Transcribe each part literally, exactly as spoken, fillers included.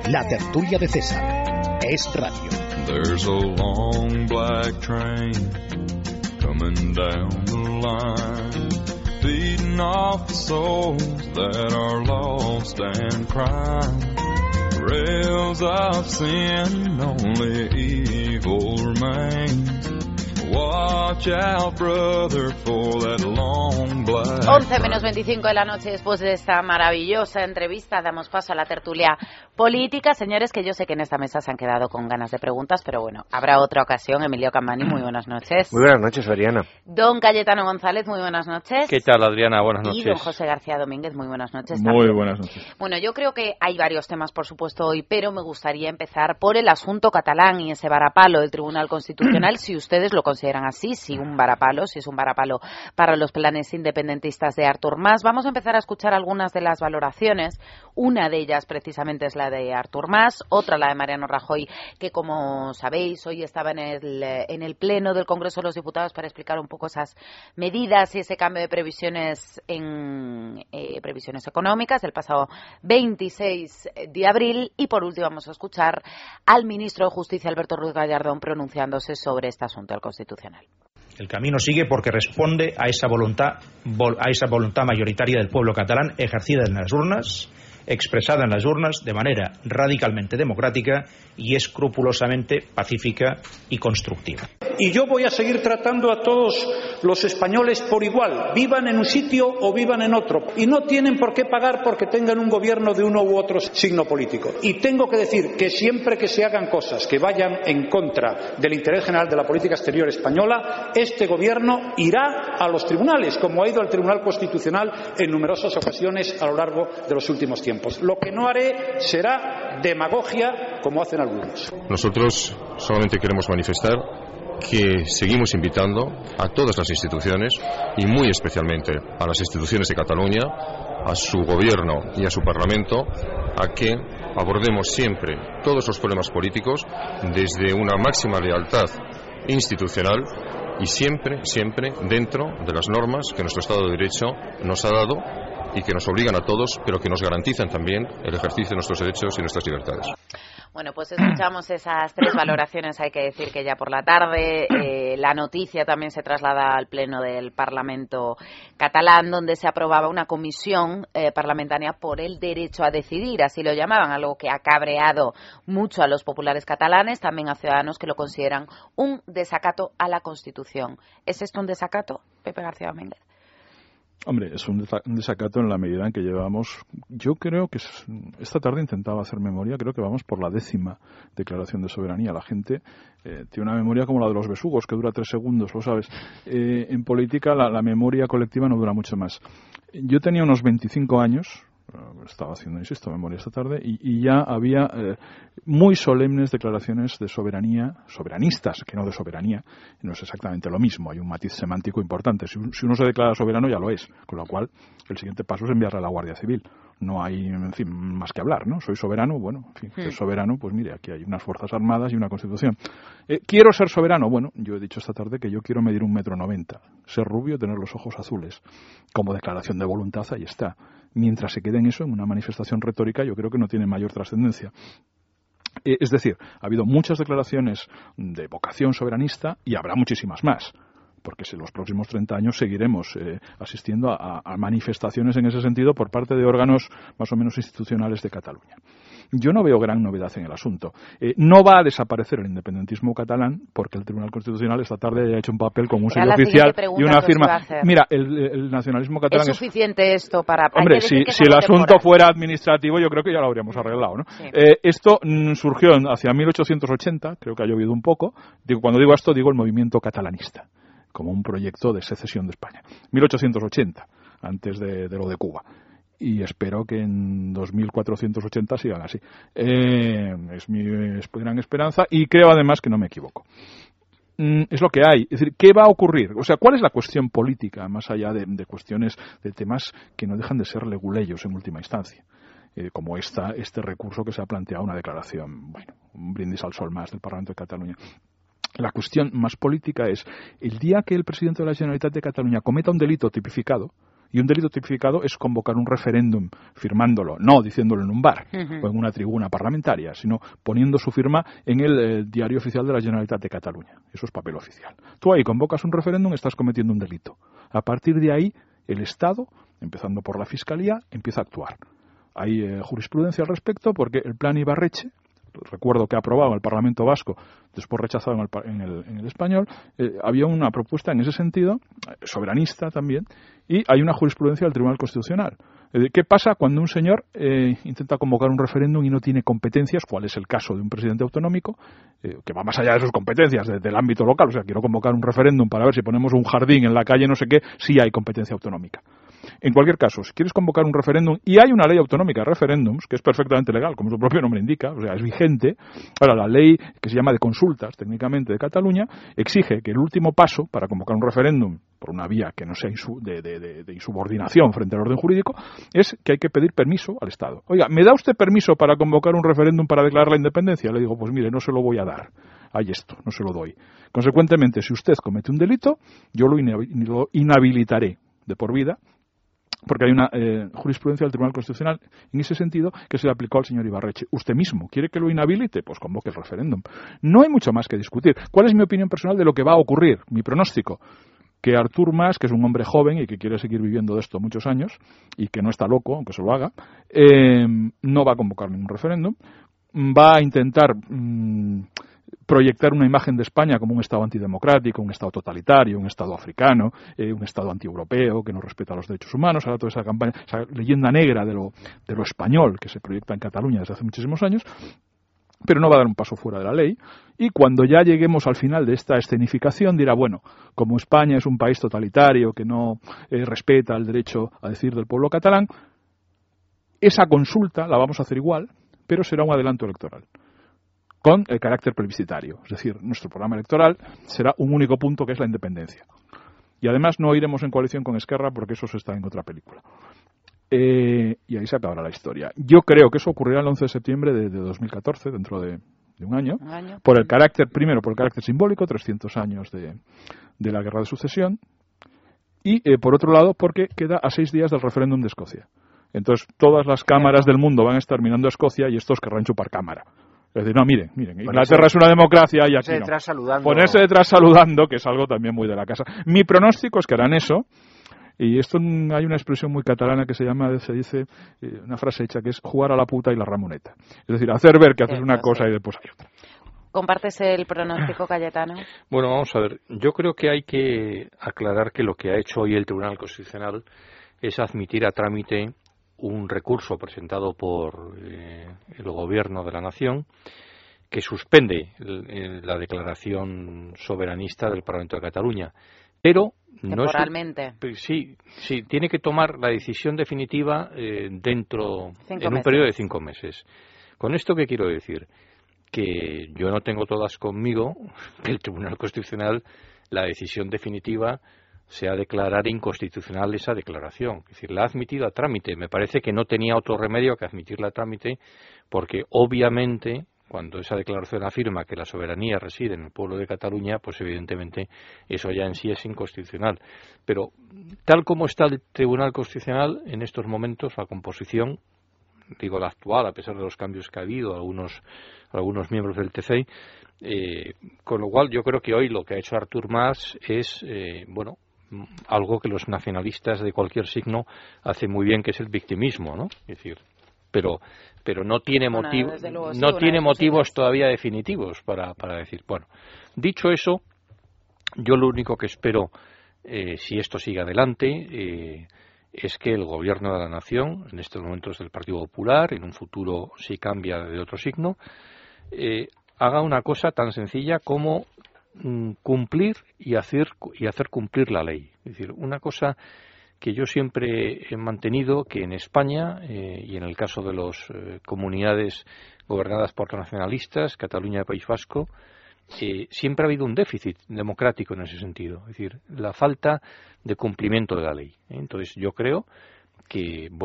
La tertulia de César. Es radio. There's a long black train coming down the line, feeding off the souls that are lost and crying. Rails of sin, only evil remains. Watch out, brother, for that long black once menos veinticinco de la noche, después de esta maravillosa entrevista, damos paso a la tertulia política. Señores, que yo sé que en esta mesa se han quedado con ganas de preguntas, pero bueno, habrá otra ocasión. Emilio Campani, muy buenas noches. Muy buenas noches, Adriana. Don Cayetano González, muy buenas noches. ¿Qué tal, Adriana? Buenas noches. Y don José García Domínguez, muy buenas noches. Muy también. buenas noches. Bueno, yo creo que hay varios temas, por supuesto, hoy, pero me gustaría empezar por el asunto catalán y ese varapalo del Tribunal Constitucional, si ustedes lo consideran así, si un varapalo, si es un varapalo para los planes independentistas de Artur Mas. Vamos a empezar a escuchar algunas de las valoraciones. Una de ellas precisamente es la de Artur Mas, otra la de Mariano Rajoy, que como sabéis hoy estaba en el, en el pleno del Congreso de los Diputados para explicar un poco esas medidas y ese cambio de previsiones en eh, previsiones económicas del pasado veintiséis de abril. Y por último vamos a escuchar al ministro de Justicia, Alberto Ruiz Gallardón, pronunciándose sobre este asunto del Constitucional. El camino sigue porque responde a esa voluntad, a esa voluntad mayoritaria del pueblo catalán ejercida en las urnas, expresada en las urnas de manera radicalmente democrática y escrupulosamente pacífica y constructiva. Y yo voy a seguir tratando a todos los españoles por igual, vivan en un sitio o vivan en otro. Y no tienen por qué pagar porque tengan un gobierno de uno u otro signo político. Y tengo que decir que siempre que se hagan cosas que vayan en contra del interés general de la política exterior española, este gobierno irá a los tribunales, como ha ido al Tribunal Constitucional en numerosas ocasiones a lo largo de los últimos tiempos. Lo que no haré será demagogia, como hacen algunos. Nosotros solamente queremos manifestar que seguimos invitando a todas las instituciones y muy especialmente a las instituciones de Cataluña, a su gobierno y a su parlamento, a que abordemos siempre todos los problemas políticos desde una máxima lealtad institucional y siempre, siempre dentro de las normas que nuestro Estado de Derecho nos ha dado y que nos obligan a todos, pero que nos garantizan también el ejercicio de nuestros derechos y nuestras libertades. Bueno, pues escuchamos esas tres valoraciones. Hay que decir que ya por la tarde eh, la noticia también se traslada al Pleno del Parlamento catalán, donde se aprobaba una comisión eh, parlamentaria por el derecho a decidir, así lo llamaban, algo que ha cabreado mucho a los populares catalanes, también a ciudadanos que lo consideran un desacato a la Constitución. ¿Es esto un desacato, Pepe García Domínguez? Hombre, es un desacato en la medida en que llevamos, yo creo que es, esta tarde intentaba hacer memoria, creo que vamos por la décima declaración de soberanía. La gente eh, tiene una memoria como la de los besugos, que dura tres segundos, lo sabes. Eh, en política la, la memoria colectiva no dura mucho más. Yo tenía unos veinticinco años, estaba haciendo, insisto, memoria esta tarde, y, y ya había eh, muy solemnes declaraciones de soberanía, soberanistas, que no de soberanía, no es exactamente lo mismo, hay un matiz semántico importante. Si, si uno se declara soberano ya lo es, con lo cual el siguiente paso es enviarle a la Guardia Civil. No hay, en fin, más que hablar, ¿no? Soy soberano, bueno, en fin, ser soberano, pues mire, aquí hay unas fuerzas armadas y una constitución. Eh, ¿Quiero ser soberano? Bueno, yo he dicho esta tarde que yo quiero medir un metro noventa, ser rubio, tener los ojos azules. Como declaración de voluntad, ahí está. Mientras se quede en eso, en una manifestación retórica, yo creo que no tiene mayor trascendencia. Eh, es decir, ha habido muchas declaraciones de vocación soberanista y habrá muchísimas más, porque en los próximos treinta años seguiremos eh, asistiendo a, a manifestaciones en ese sentido por parte de órganos más o menos institucionales de Cataluña. Yo no veo gran novedad en el asunto. Eh, no va a desaparecer el independentismo catalán porque el Tribunal Constitucional esta tarde ha hecho un papel con un sello oficial y una firma. Mira, el, el nacionalismo catalán es suficiente es... esto para. Hombre, si, si el asunto temporal. fuera administrativo, yo creo que ya lo habríamos arreglado, ¿no? Sí. Eh, esto mm, surgió hacia mil ochocientos ochenta, creo que ha llovido un poco. Digo, cuando digo esto, digo el movimiento catalanista, como un proyecto de secesión de España. mil ochocientos ochenta, antes de, de lo de Cuba. Y espero que en dos mil cuatrocientos ochenta sigan así. Eh, es mi gran esperanza y creo además que no me equivoco. Mm, es lo que hay. Es decir, ¿qué va a ocurrir? O sea, ¿cuál es la cuestión política más allá de, de cuestiones, de temas que no dejan de ser leguleyos en última instancia? Eh, como esta, este recurso que se ha planteado, una declaración, bueno, un brindis al sol más del Parlamento de Cataluña. La cuestión más política es, el día que el presidente de la Generalitat de Cataluña cometa un delito tipificado, Y un delito tipificado es convocar un referéndum firmándolo, no diciéndolo en un bar uh-huh. o en una tribuna parlamentaria, sino poniendo su firma en el eh, diario oficial de la Generalitat de Cataluña. Eso es papel oficial. Tú ahí convocas un referéndum, estás cometiendo un delito. A partir de ahí, el Estado, empezando por la Fiscalía, empieza a actuar. Hay eh, jurisprudencia al respecto porque el plan Ibarretxe, recuerdo que ha aprobado el Parlamento Vasco, después rechazado en el, en el, en el español, eh, había una propuesta en ese sentido, soberanista también, y hay una jurisprudencia del Tribunal Constitucional. Eh, ¿Qué pasa cuando un señor eh, intenta convocar un referéndum y no tiene competencias? ¿Cuál es el caso de un presidente autonómico? Eh, que va más allá de sus competencias, de, del ámbito local. O sea, quiero convocar un referéndum para ver si ponemos un jardín en la calle, no sé qué, sí hay competencia autonómica. En cualquier caso, si quieres convocar un referéndum, y hay una ley autonómica de referéndums, que es perfectamente legal, como su propio nombre indica, o sea, es vigente. Ahora, la ley que se llama de consultas, técnicamente, de Cataluña, exige que el último paso para convocar un referéndum por una vía que no sea insu- de, de, de, de insubordinación frente al orden jurídico, es que hay que pedir permiso al Estado. Oiga, ¿me da usted permiso para convocar un referéndum para declarar la independencia? Le digo, pues mire, no se lo voy a dar. Hay esto, no se lo doy. Consecuentemente, si usted comete un delito, yo lo, inhabil- lo inhabilitaré de por vida, porque hay una eh, jurisprudencia del Tribunal Constitucional en ese sentido que se le aplicó al señor Ibarretxe. Usted mismo quiere que lo inhabilite, pues convoque el referéndum. No hay mucho más que discutir. ¿Cuál es mi opinión personal de lo que va a ocurrir? Mi pronóstico. Que Artur Mas, que es un hombre joven y que quiere seguir viviendo de esto muchos años y que no está loco, aunque se lo haga, eh, no va a convocar ningún referéndum. Va a intentar mmm, proyectar una imagen de España como un Estado antidemocrático, un Estado totalitario, un Estado africano, eh, un Estado antieuropeo que no respeta los derechos humanos. Ahora toda esa campaña, esa leyenda negra de lo, de lo español que se proyecta en Cataluña desde hace muchísimos años, pero no va a dar un paso fuera de la ley, y cuando ya lleguemos al final de esta escenificación dirá, bueno, como España es un país totalitario que no eh, respeta el derecho a decir del pueblo catalán, esa consulta la vamos a hacer igual, pero será un adelanto electoral, con el carácter plebiscitario, es decir, nuestro programa electoral será un único punto que es la independencia. Y además no iremos en coalición con Esquerra porque eso se está en otra película. Eh, y ahí se acabará la historia. Yo creo que eso ocurrirá el once de septiembre de, de dos mil catorce, dentro de, de un, año, un año, por el carácter, primero por el carácter simbólico, trescientos años de, de la Guerra de Sucesión, y eh, por otro lado porque queda a seis días del referéndum de Escocia. Entonces todas las cámaras del mundo van a estar mirando a Escocia y estos querrán chupar cámara. Es decir, no, miren, miren, Inglaterra es una democracia y aquí no. Detrás saludando. Ponerse detrás saludando, que es algo también muy de la casa. Mi pronóstico es que harán eso. Y esto hay una expresión muy catalana que se llama, se dice, eh, una frase hecha que es jugar a la puta y la ramoneta. Es decir, hacer ver que haces una cosa y después hay otra. ¿Compartes el pronóstico, Cayetano? Bueno, vamos a ver. Yo creo que hay que aclarar que lo que ha hecho hoy el Tribunal Constitucional es admitir a trámite un recurso presentado por eh, el Gobierno de la Nación que suspende el, la declaración soberanista del Parlamento de Cataluña. Pero no temporalmente. Es, sí, sí, tiene que tomar la decisión definitiva eh, dentro cinco en un meses. periodo de cinco meses. ¿Con esto qué quiero decir? Que yo no tengo todas conmigo que el Tribunal Constitucional, la decisión definitiva sea declarar inconstitucional esa declaración. Es decir, la ha admitido a trámite. Me parece que no tenía otro remedio que admitirla a trámite porque obviamente cuando esa declaración afirma que la soberanía reside en el pueblo de Cataluña, pues evidentemente eso ya en sí es inconstitucional. Pero tal como está el Tribunal Constitucional en estos momentos, la composición, digo la actual, a pesar de los cambios que ha habido, algunos, algunos miembros del T C I, eh, con lo cual yo creo que hoy lo que ha hecho Artur Mas es, eh, bueno, algo que los nacionalistas de cualquier signo hacen muy bien, que es el victimismo, ¿no? Es decir, pero pero no tiene bueno, motivo, luego, sí, no tiene motivos sí. todavía definitivos para, para decir. Bueno, dicho eso, yo lo único que espero, eh, si esto sigue adelante, eh, es que el Gobierno de la Nación, en estos momentos del Partido Popular, en un futuro si cambia de otro signo, eh, haga una cosa tan sencilla como mm, cumplir y hacer y hacer cumplir la ley. Es decir, una cosa que yo siempre he mantenido, que en España, eh, y en el caso de las eh, comunidades gobernadas por nacionalistas, Cataluña y País Vasco, eh, siempre ha habido un déficit democrático en ese sentido, es decir, la falta de cumplimiento de la ley. Entonces yo creo que, bueno,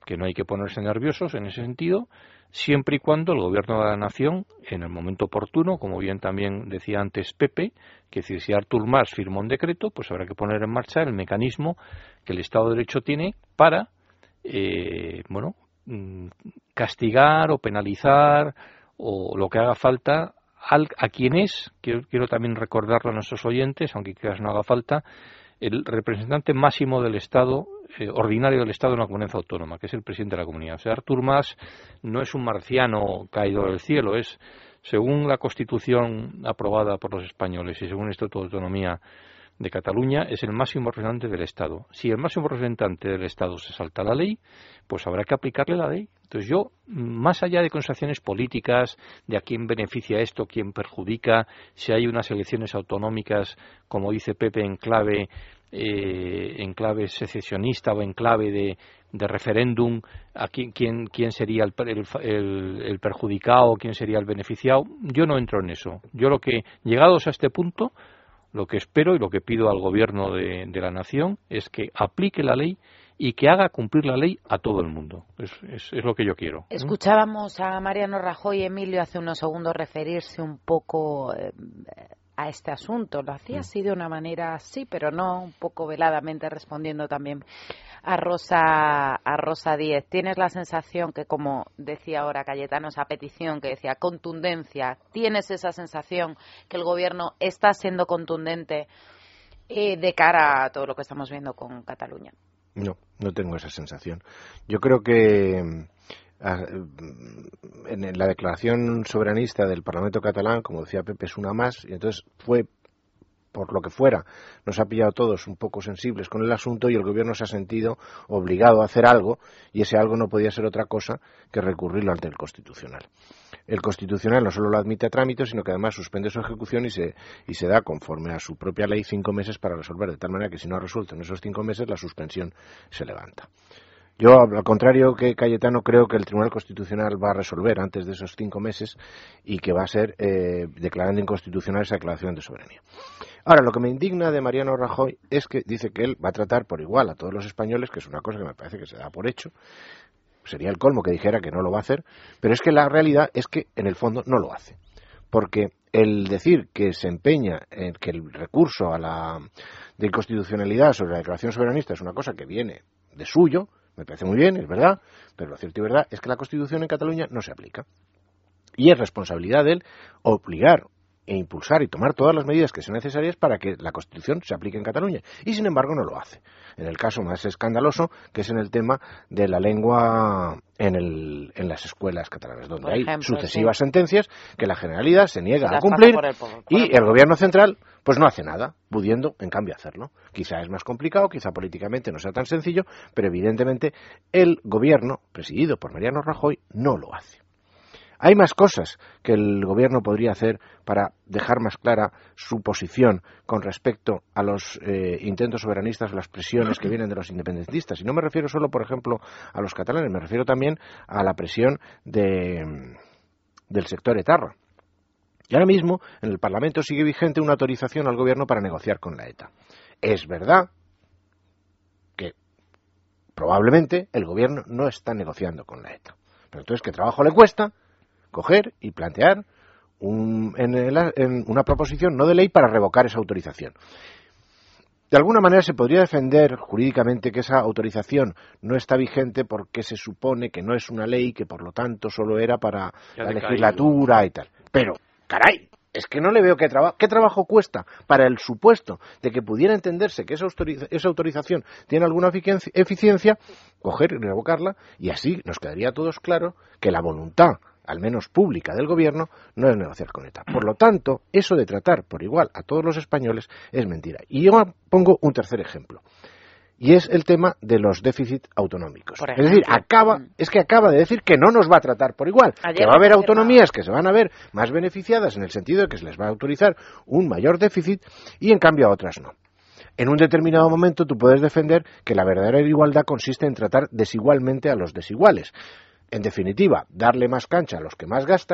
que no hay que ponerse nerviosos en ese sentido, siempre y cuando el Gobierno de la Nación, en el momento oportuno, como bien también decía antes Pepe, que si Artur Mas firma un decreto, pues habrá que poner en marcha el mecanismo que el Estado de Derecho tiene para, eh, bueno, castigar o penalizar o lo que haga falta al, a quien es, quiero, quiero también recordarlo a nuestros oyentes, aunque quizás no haga falta, el representante máximo del Estado, eh, ordinario del Estado en la comunidad autónoma, que es el presidente de la comunidad. O sea, Artur Mas no es un marciano caído del cielo, es, según la Constitución aprobada por los españoles y según el Estatuto de Autonomía de Cataluña, es el máximo representante del Estado. Si el máximo representante del Estado se salta la ley, pues habrá que aplicarle la ley. Entonces yo, más allá de consideraciones políticas, de a quién beneficia esto, quién perjudica, si hay unas elecciones autonómicas, como dice Pepe, en clave, eh, en clave secesionista o en clave de, de referéndum, a quién, quién, quién sería el, el, el perjudicado, quién sería el beneficiado, yo no entro en eso. Yo lo que, llegados a este punto, lo que espero y lo que pido al Gobierno de, de la Nación es que aplique la ley y que haga cumplir la ley a todo el mundo. Es, es, es lo que yo quiero. Escuchábamos a Mariano Rajoy, Emilio, hace unos segundos referirse un poco eh, a este asunto. Lo hacía así de una manera así, pero no, un poco veladamente respondiendo también a Rosa, a Rosa Díez. ¿Tienes la sensación que, como decía ahora Cayetano, esa petición que decía contundencia, tienes esa sensación que el Gobierno está siendo contundente eh, de cara a todo lo que estamos viendo con Cataluña? No, no tengo esa sensación. Yo creo que en la declaración soberanista del Parlamento catalán, como decía Pepe, es una más, y entonces fue, por lo que fuera, nos ha pillado a todos un poco sensibles con el asunto y el Gobierno se ha sentido obligado a hacer algo, y ese algo no podía ser otra cosa que recurrirlo ante el Constitucional. El Constitucional no solo lo admite a trámite, sino que además suspende su ejecución y se, y se da, conforme a su propia ley, cinco meses para resolver, de tal manera que si no ha resuelto en esos cinco meses, la suspensión se levanta. Yo, al contrario que Cayetano, creo que el Tribunal Constitucional va a resolver antes de esos cinco meses y que va a ser eh, declarando inconstitucional esa declaración de soberanía. Ahora, lo que me indigna de Mariano Rajoy es que dice que él va a tratar por igual a todos los españoles, que es una cosa que me parece que se da por hecho. Sería el colmo que dijera que no lo va a hacer, pero es que la realidad es que en el fondo no lo hace. Porque el decir que se empeña en que el recurso a la de inconstitucionalidad sobre la declaración soberanista es una cosa que viene de suyo, me parece muy bien, es verdad, pero lo cierto y verdad es que la Constitución en Cataluña no se aplica. Y es responsabilidad de él obligar e impulsar y tomar todas las medidas que sean necesarias para que la Constitución se aplique en Cataluña. Y sin embargo no lo hace. En el caso más escandaloso, que es en el tema de la lengua en, el, en las escuelas catalanas, donde por ejemplo, hay sucesivas sí. sentencias que la Generalidad se niega a cumplir por el, por, por y el, el Gobierno central pues no hace nada, pudiendo en cambio hacerlo. Quizá es más complicado, quizá políticamente no sea tan sencillo, pero evidentemente el Gobierno, presidido por Mariano Rajoy, no lo hace. Hay más cosas que el Gobierno podría hacer para dejar más clara su posición con respecto a los eh, intentos soberanistas o las presiones que vienen de los independentistas. Y no me refiero solo, por ejemplo, a los catalanes, me refiero también a la presión de, del sector etarra. Y ahora mismo en el Parlamento sigue vigente una autorización al Gobierno para negociar con la ETA. Es verdad que probablemente el Gobierno no está negociando con la ETA. Pero entonces, ¿qué trabajo le cuesta coger y plantear un, en, el, en una proposición no de ley para revocar esa autorización? De alguna manera se podría defender jurídicamente que esa autorización no está vigente porque se supone que no es una ley, que por lo tanto solo era para ya la legislatura caído. Y tal. Pero, caray, es que no le veo qué trabajo, qué trabajo cuesta para el supuesto de que pudiera entenderse que esa, autoriza, esa autorización tiene alguna eficiencia, coger y revocarla, y así nos quedaría a todos claro que la voluntad, al menos pública, del Gobierno, no es negociar con ETA. Por lo tanto, eso de tratar por igual a todos los españoles es mentira. Y yo pongo un tercer ejemplo, y es el tema de los déficits autonómicos. Es decir, acaba, es que acaba de decir que no nos va a tratar por igual, Ayer que va a haber autonomías que se van a ver más beneficiadas en el sentido de que se les va a autorizar un mayor déficit y en cambio a otras no. En un determinado momento tú puedes defender que la verdadera igualdad consiste en tratar desigualmente a los desiguales. En definitiva, darle más cancha a los que más gastan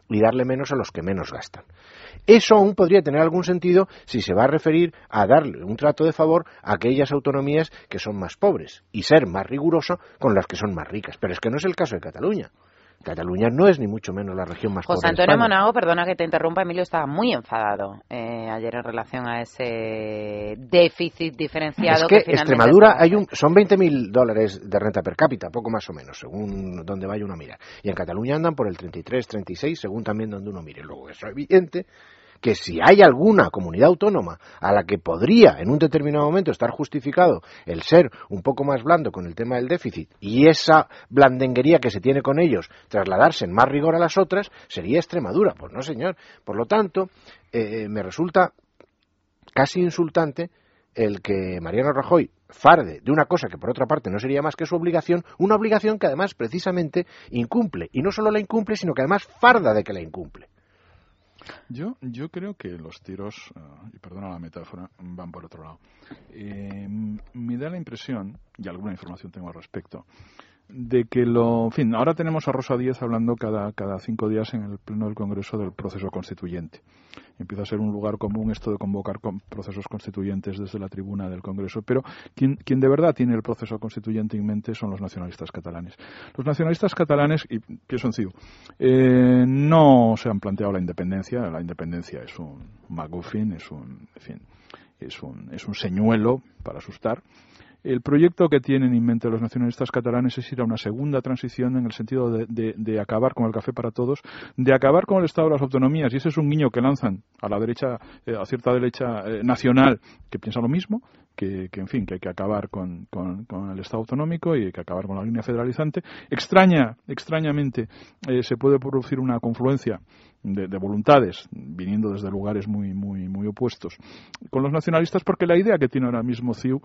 y darle menos a los que menos gastan. Eso aún podría tener algún sentido si se va a referir a darle un trato de favor a aquellas autonomías que son más pobres y ser más riguroso con las que son más ricas. Pero es que no es el caso de Cataluña. Cataluña no es ni mucho menos la región más José pobre de Antonio España. Monago, perdona que te interrumpa, Emilio estaba muy enfadado eh, ayer en relación a ese déficit diferenciado. Es que, que Extremadura hay un, son veinte mil dólares de renta per cápita, poco más o menos, según donde vaya uno a mirar. Y en Cataluña andan por el treinta y tres, treinta y seis, según también donde uno mire. Luego es evidente que si hay alguna comunidad autónoma a la que podría en un determinado momento estar justificado el ser un poco más blando con el tema del déficit y esa blandenguería que se tiene con ellos trasladarse en más rigor a las otras, sería Extremadura. Pues no, señor. Por lo tanto, eh, me resulta casi insultante el que Mariano Rajoy farde de una cosa que por otra parte no sería más que su obligación, una obligación que además precisamente incumple, y no solo la incumple, sino que además farda de que la incumple. Yo, yo creo que los tiros, uh, y perdona la metáfora, van por otro lado. Eh, me da la impresión, y alguna información tengo al respecto, de que lo, en fin, ahora tenemos a Rosa Díez hablando cada, cada cinco días en el Pleno del Congreso del proceso constituyente. Empieza a ser un lugar común esto de convocar con procesos constituyentes desde la tribuna del Congreso, pero quien, quien de verdad tiene el proceso constituyente en mente son los nacionalistas catalanes. Los nacionalistas catalanes, y pienso en C I U, eh, no se han planteado la independencia. La independencia es un MacGuffin, es un, en fin, es un, es un señuelo para asustar. El proyecto que tienen en mente los nacionalistas catalanes es ir a una segunda transición en el sentido de, de, de acabar con el café para todos, de acabar con el Estado de las autonomías, y ese es un guiño que lanzan a la derecha, eh, a cierta derecha eh, nacional que piensa lo mismo, que, que en fin, que hay que acabar con, con, con el Estado autonómico y hay que acabar con la línea federalizante. Extraña, extrañamente, eh, se puede producir una confluencia de, de voluntades viniendo desde lugares muy, muy, muy opuestos con los nacionalistas, porque la idea que tiene ahora mismo C I U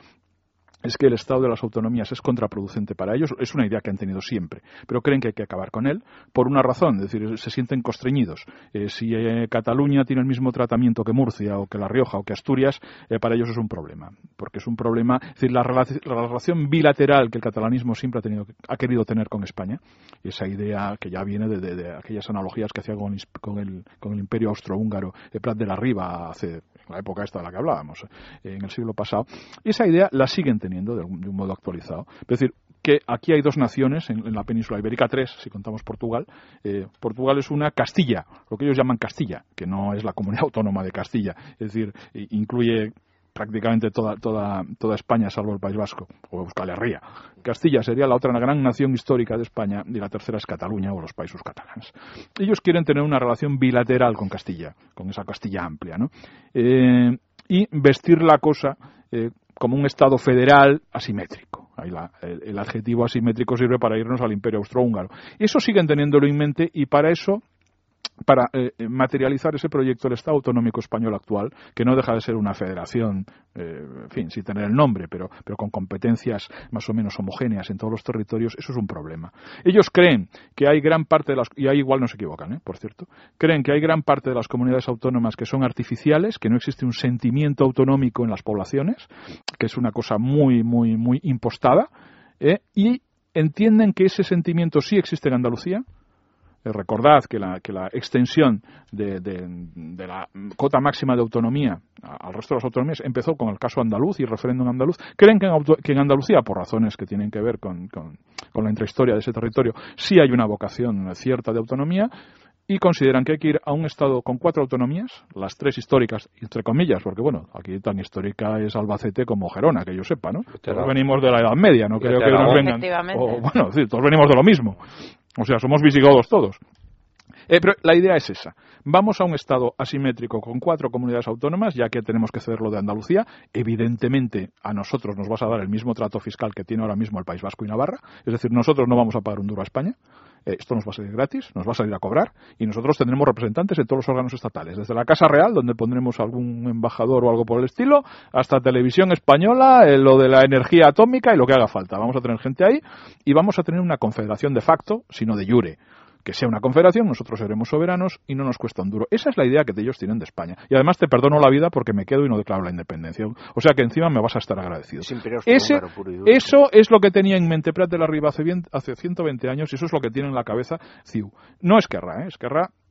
es que el Estado de las autonomías es contraproducente para ellos. Es una idea que han tenido siempre, pero creen que hay que acabar con él por una razón, es decir, se sienten constreñidos. Eh, si eh, Cataluña tiene el mismo tratamiento que Murcia o que La Rioja o que Asturias, eh, para ellos es un problema, porque es un problema, es decir, la, relac- la relación bilateral que el catalanismo siempre ha tenido, ha querido tener con España, esa idea que ya viene de, de, de aquellas analogías que hacía con, con, el, con el Imperio Austrohúngaro, eh, Prat de la Riba, hace la época esta de la que hablábamos, eh, en el siglo pasado, esa idea la siguen teniendo de un, de un modo actualizado. Es decir, que aquí hay dos naciones en, en la península ibérica, tres, si contamos Portugal. Eh, Portugal es una Castilla, lo que ellos llaman Castilla, que no es la comunidad autónoma de Castilla. Es decir, incluye prácticamente toda, toda, toda España, salvo el País Vasco, o Euskal Herria. Castilla sería la otra gran nación histórica de España, y la tercera es Cataluña o los Països Catalans. Ellos quieren tener una relación bilateral con Castilla, con esa Castilla amplia, ¿no? Eh, y vestir la cosa eh, como un Estado federal asimétrico. Ahí la, el, el adjetivo asimétrico sirve para irnos al Imperio Austrohúngaro. Eso siguen teniéndolo en mente, y para eso, para eh, materializar ese proyecto del Estado autonómico español actual, que no deja de ser una federación, eh, en fin, sin tener el nombre, pero, pero con competencias más o menos homogéneas en todos los territorios, eso es un problema. Ellos creen que hay gran parte de las, y ahí igual no se equivocan, ¿eh? por cierto, creen que hay gran parte de las comunidades autónomas que son artificiales, que no existe un sentimiento autonómico en las poblaciones, que es una cosa muy, muy, muy impostada, ¿eh? y entienden que ese sentimiento sí existe en Andalucía. Recordad que la, que la extensión de, de, de la cota máxima de autonomía al resto de las autonomías empezó con el caso andaluz y el referéndum andaluz. Creen que en, auto, que en Andalucía, por razones que tienen que ver con, con, con la intrahistoria de ese territorio, sí hay una vocación cierta de autonomía, y consideran que hay que ir a un Estado con cuatro autonomías, las tres históricas, entre comillas, porque bueno, aquí tan histórica es Albacete como Gerona, que yo sepa, ¿no? Todos venimos de la Edad Media, no creo que nos vengan. O, bueno, sí, todos venimos de lo mismo. O sea, somos visigodos todos. Eh, pero la idea es esa. Vamos a un Estado asimétrico con cuatro comunidades autónomas, ya que tenemos que ceder lo de Andalucía. Evidentemente, a nosotros nos vas a dar el mismo trato fiscal que tiene ahora mismo el País Vasco y Navarra. Es decir, nosotros no vamos a pagar un duro a España. Eh, esto nos va a salir gratis, nos va a salir a cobrar, y nosotros tendremos representantes en todos los órganos estatales, desde la Casa Real, donde pondremos algún embajador o algo por el estilo, hasta Televisión Española, eh, lo de la energía atómica y lo que haga falta. Vamos a tener gente ahí, y vamos a tener una confederación de facto, sino de jure. Que sea una confederación, nosotros seremos soberanos y no nos cuesta un duro. Esa es la idea que ellos tienen de España. Y además te perdono la vida porque me quedo y no declaro la independencia. O sea que encima me vas a estar agradecido. Ese, eso es lo que tenía en mente Prat de la Riba hace, bien, hace ciento veinte años, y eso es lo que tiene en la cabeza C I U. No Esquerra, ¿eh? Esquerra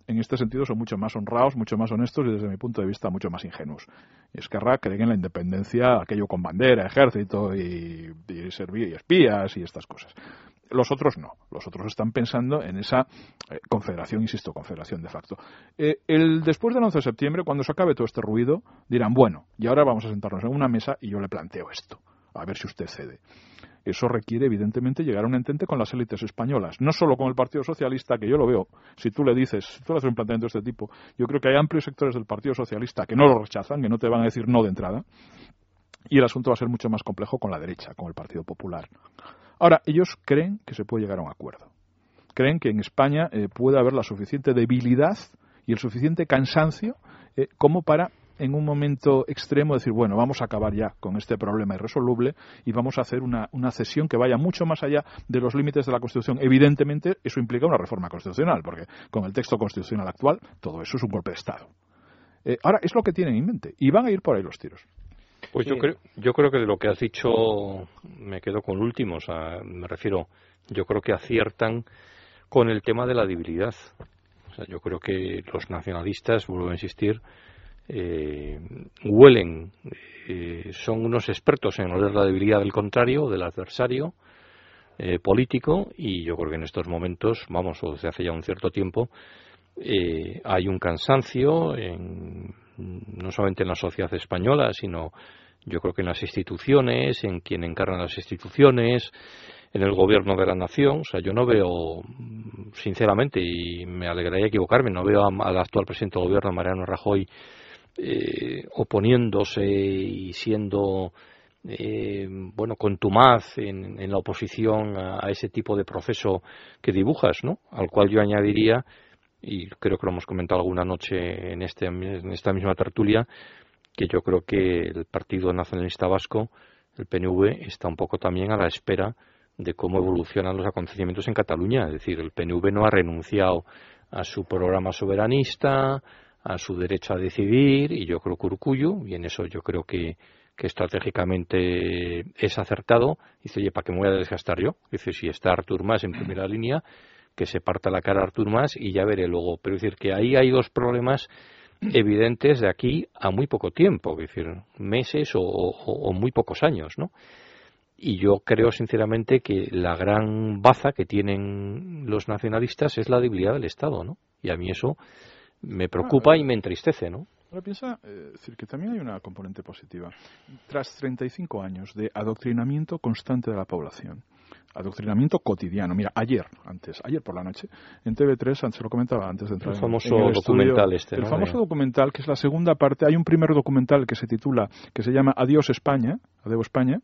en este sentido, son mucho más honrados, mucho más honestos y, desde mi punto de vista, mucho más ingenuos. Y Esquerra cree en la independencia, aquello con bandera, ejército y, y servir y espías y estas cosas. Los otros no. Los otros están pensando en esa eh, confederación, insisto, confederación de facto. Eh, el, después del once de septiembre, cuando se acabe todo este ruido, dirán, bueno, y ahora vamos a sentarnos en una mesa y yo le planteo esto, a ver si usted cede. Eso requiere, evidentemente, llegar a un entente con las élites españolas, no solo con el Partido Socialista, que yo lo veo, si tú le dices, si tú le haces un planteamiento de este tipo, yo creo que hay amplios sectores del Partido Socialista que no lo rechazan, que no te van a decir no de entrada, y el asunto va a ser mucho más complejo con la derecha, con el Partido Popular. Ahora, ellos creen que se puede llegar a un acuerdo. Creen que en España eh, puede haber la suficiente debilidad y el suficiente cansancio eh, como para, en un momento extremo, decir, bueno, vamos a acabar ya con este problema irresoluble y vamos a hacer una, una cesión que vaya mucho más allá de los límites de la Constitución. Evidentemente, eso implica una reforma constitucional, porque con el texto constitucional actual, todo eso es un golpe de Estado. Eh, ahora, es lo que tienen en mente, y van a ir por ahí los tiros. Pues yo creo, yo creo que de lo que has dicho me quedo con el último, o sea, me refiero, yo creo que aciertan con el tema de la debilidad. O sea, yo creo que los nacionalistas, vuelvo a insistir, eh, huelen, eh, son unos expertos en oler la debilidad del contrario, del adversario eh, político, y yo creo que en estos momentos, vamos, o desde hace ya un cierto tiempo, eh, hay un cansancio en, no solamente en la sociedad española, sino yo creo que en las instituciones, en quien encarna las instituciones, en el gobierno de la nación. O sea, yo no veo, sinceramente, y me alegraría equivocarme, no veo al actual presidente del gobierno, Mariano Rajoy, eh, oponiéndose y siendo eh, bueno, contumaz en, en la oposición a, a ese tipo de proceso que dibujas, ¿no? Al cual yo añadiría, y creo que lo hemos comentado alguna noche en, este, en esta misma tertulia, que yo creo que el Partido Nacionalista Vasco, el P N V, está un poco también a la espera de cómo evolucionan los acontecimientos en Cataluña. Es decir, el P N V no ha renunciado a su programa soberanista, a su derecho a decidir, y yo creo que Urkullu, y en eso yo creo que, que estratégicamente es acertado, dice, oye, ¿para qué me voy a desgastar yo? Dice, si está Artur Mas en primera línea, que se parta la cara a Artur Mas y ya veré luego. Pero es decir, que ahí hay dos problemas evidentes de aquí a muy poco tiempo, es decir, meses o, o, o muy pocos años, ¿no? Y yo creo sinceramente que la gran baza que tienen los nacionalistas es la debilidad del Estado, ¿no? Y a mí eso me preocupa y me entristece, ¿no? Ahora piensa, eh, decir que también hay una componente positiva. Tras treinta y cinco años de adoctrinamiento constante de la población, adoctrinamiento cotidiano. Mira, ayer, antes, ayer por la noche, en T V tres, antes se lo comentaba antes de entrar el famoso en el documental estudio, este, el ¿no? famoso de... documental, que es la segunda parte. Hay un primer documental que se titula, que se llama Adiós España, Adiós España.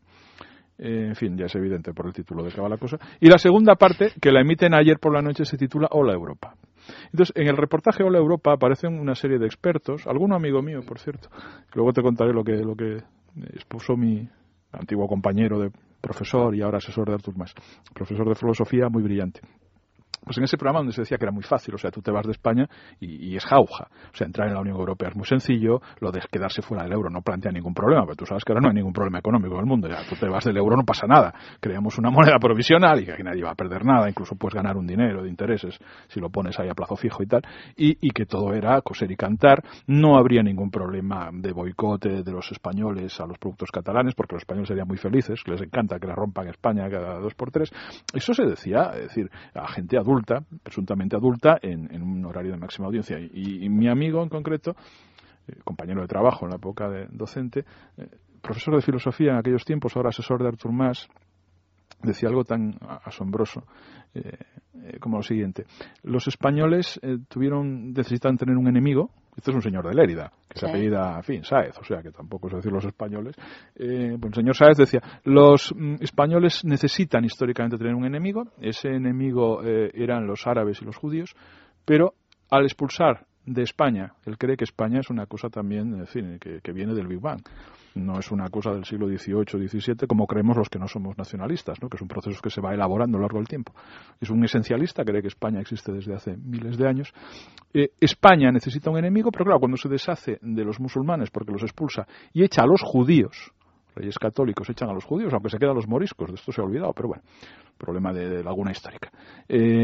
Eh, en fin, ya es evidente por el título de qué va la cosa. Y la segunda parte, que la emiten ayer por la noche, se titula Hola Europa. Entonces, en el reportaje Hola Europa aparecen una serie de expertos, alguno amigo mío, por cierto. Luego te contaré lo que, lo que expuso mi antiguo compañero de profesor y ahora asesor de Artur Mas, profesor de filosofía muy brillante. Pues en ese programa donde se decía que era muy fácil, o sea, tú te vas de España y, y es jauja. O sea, entrar en la Unión Europea es muy sencillo, lo de quedarse fuera del euro no plantea ningún problema, pero tú sabes que ahora no hay ningún problema económico en el mundo. Ya tú te vas del euro, no pasa nada. Creamos una moneda provisional y que aquí nadie va a perder nada, incluso puedes ganar un dinero de intereses si lo pones ahí a plazo fijo y tal, y, y que todo era coser y cantar. No habría ningún problema de boicote de los españoles a los productos catalanes, porque los españoles serían muy felices, que les encanta que la rompan España cada dos por tres. Eso se decía, es decir, a gente adulta, presuntamente adulta, en, en un horario de máxima audiencia. Y, y mi amigo en concreto, eh, compañero de trabajo en la época de docente, eh, profesor de filosofía en aquellos tiempos, ahora asesor de Artur Mas, decía algo tan asombroso eh, eh, como lo siguiente: los españoles eh, tuvieron necesitan tener un enemigo. Este es un señor de Lérida, que se apellida, en fin, Sáez, o sea, que tampoco es decir los españoles. Eh, pues el señor Sáez decía, los mm, españoles necesitan históricamente tener un enemigo. Ese enemigo eh, eran los árabes y los judíos, pero al expulsar de España, él cree que España es una cosa también, en fin, que, que viene del Big Bang. No es una cosa del siglo dieciocho, diecisiete, como creemos los que no somos nacionalistas, ¿no? Que es un proceso que se va elaborando a lo largo del tiempo. Es un esencialista, cree que España existe desde hace miles de años. Eh, España necesita un enemigo, pero claro, cuando se deshace de los musulmanes porque los expulsa y echa a los judíos, reyes católicos echan a los judíos, aunque se quedan los moriscos, de esto se ha olvidado, pero bueno, problema de, de laguna histórica. Eh,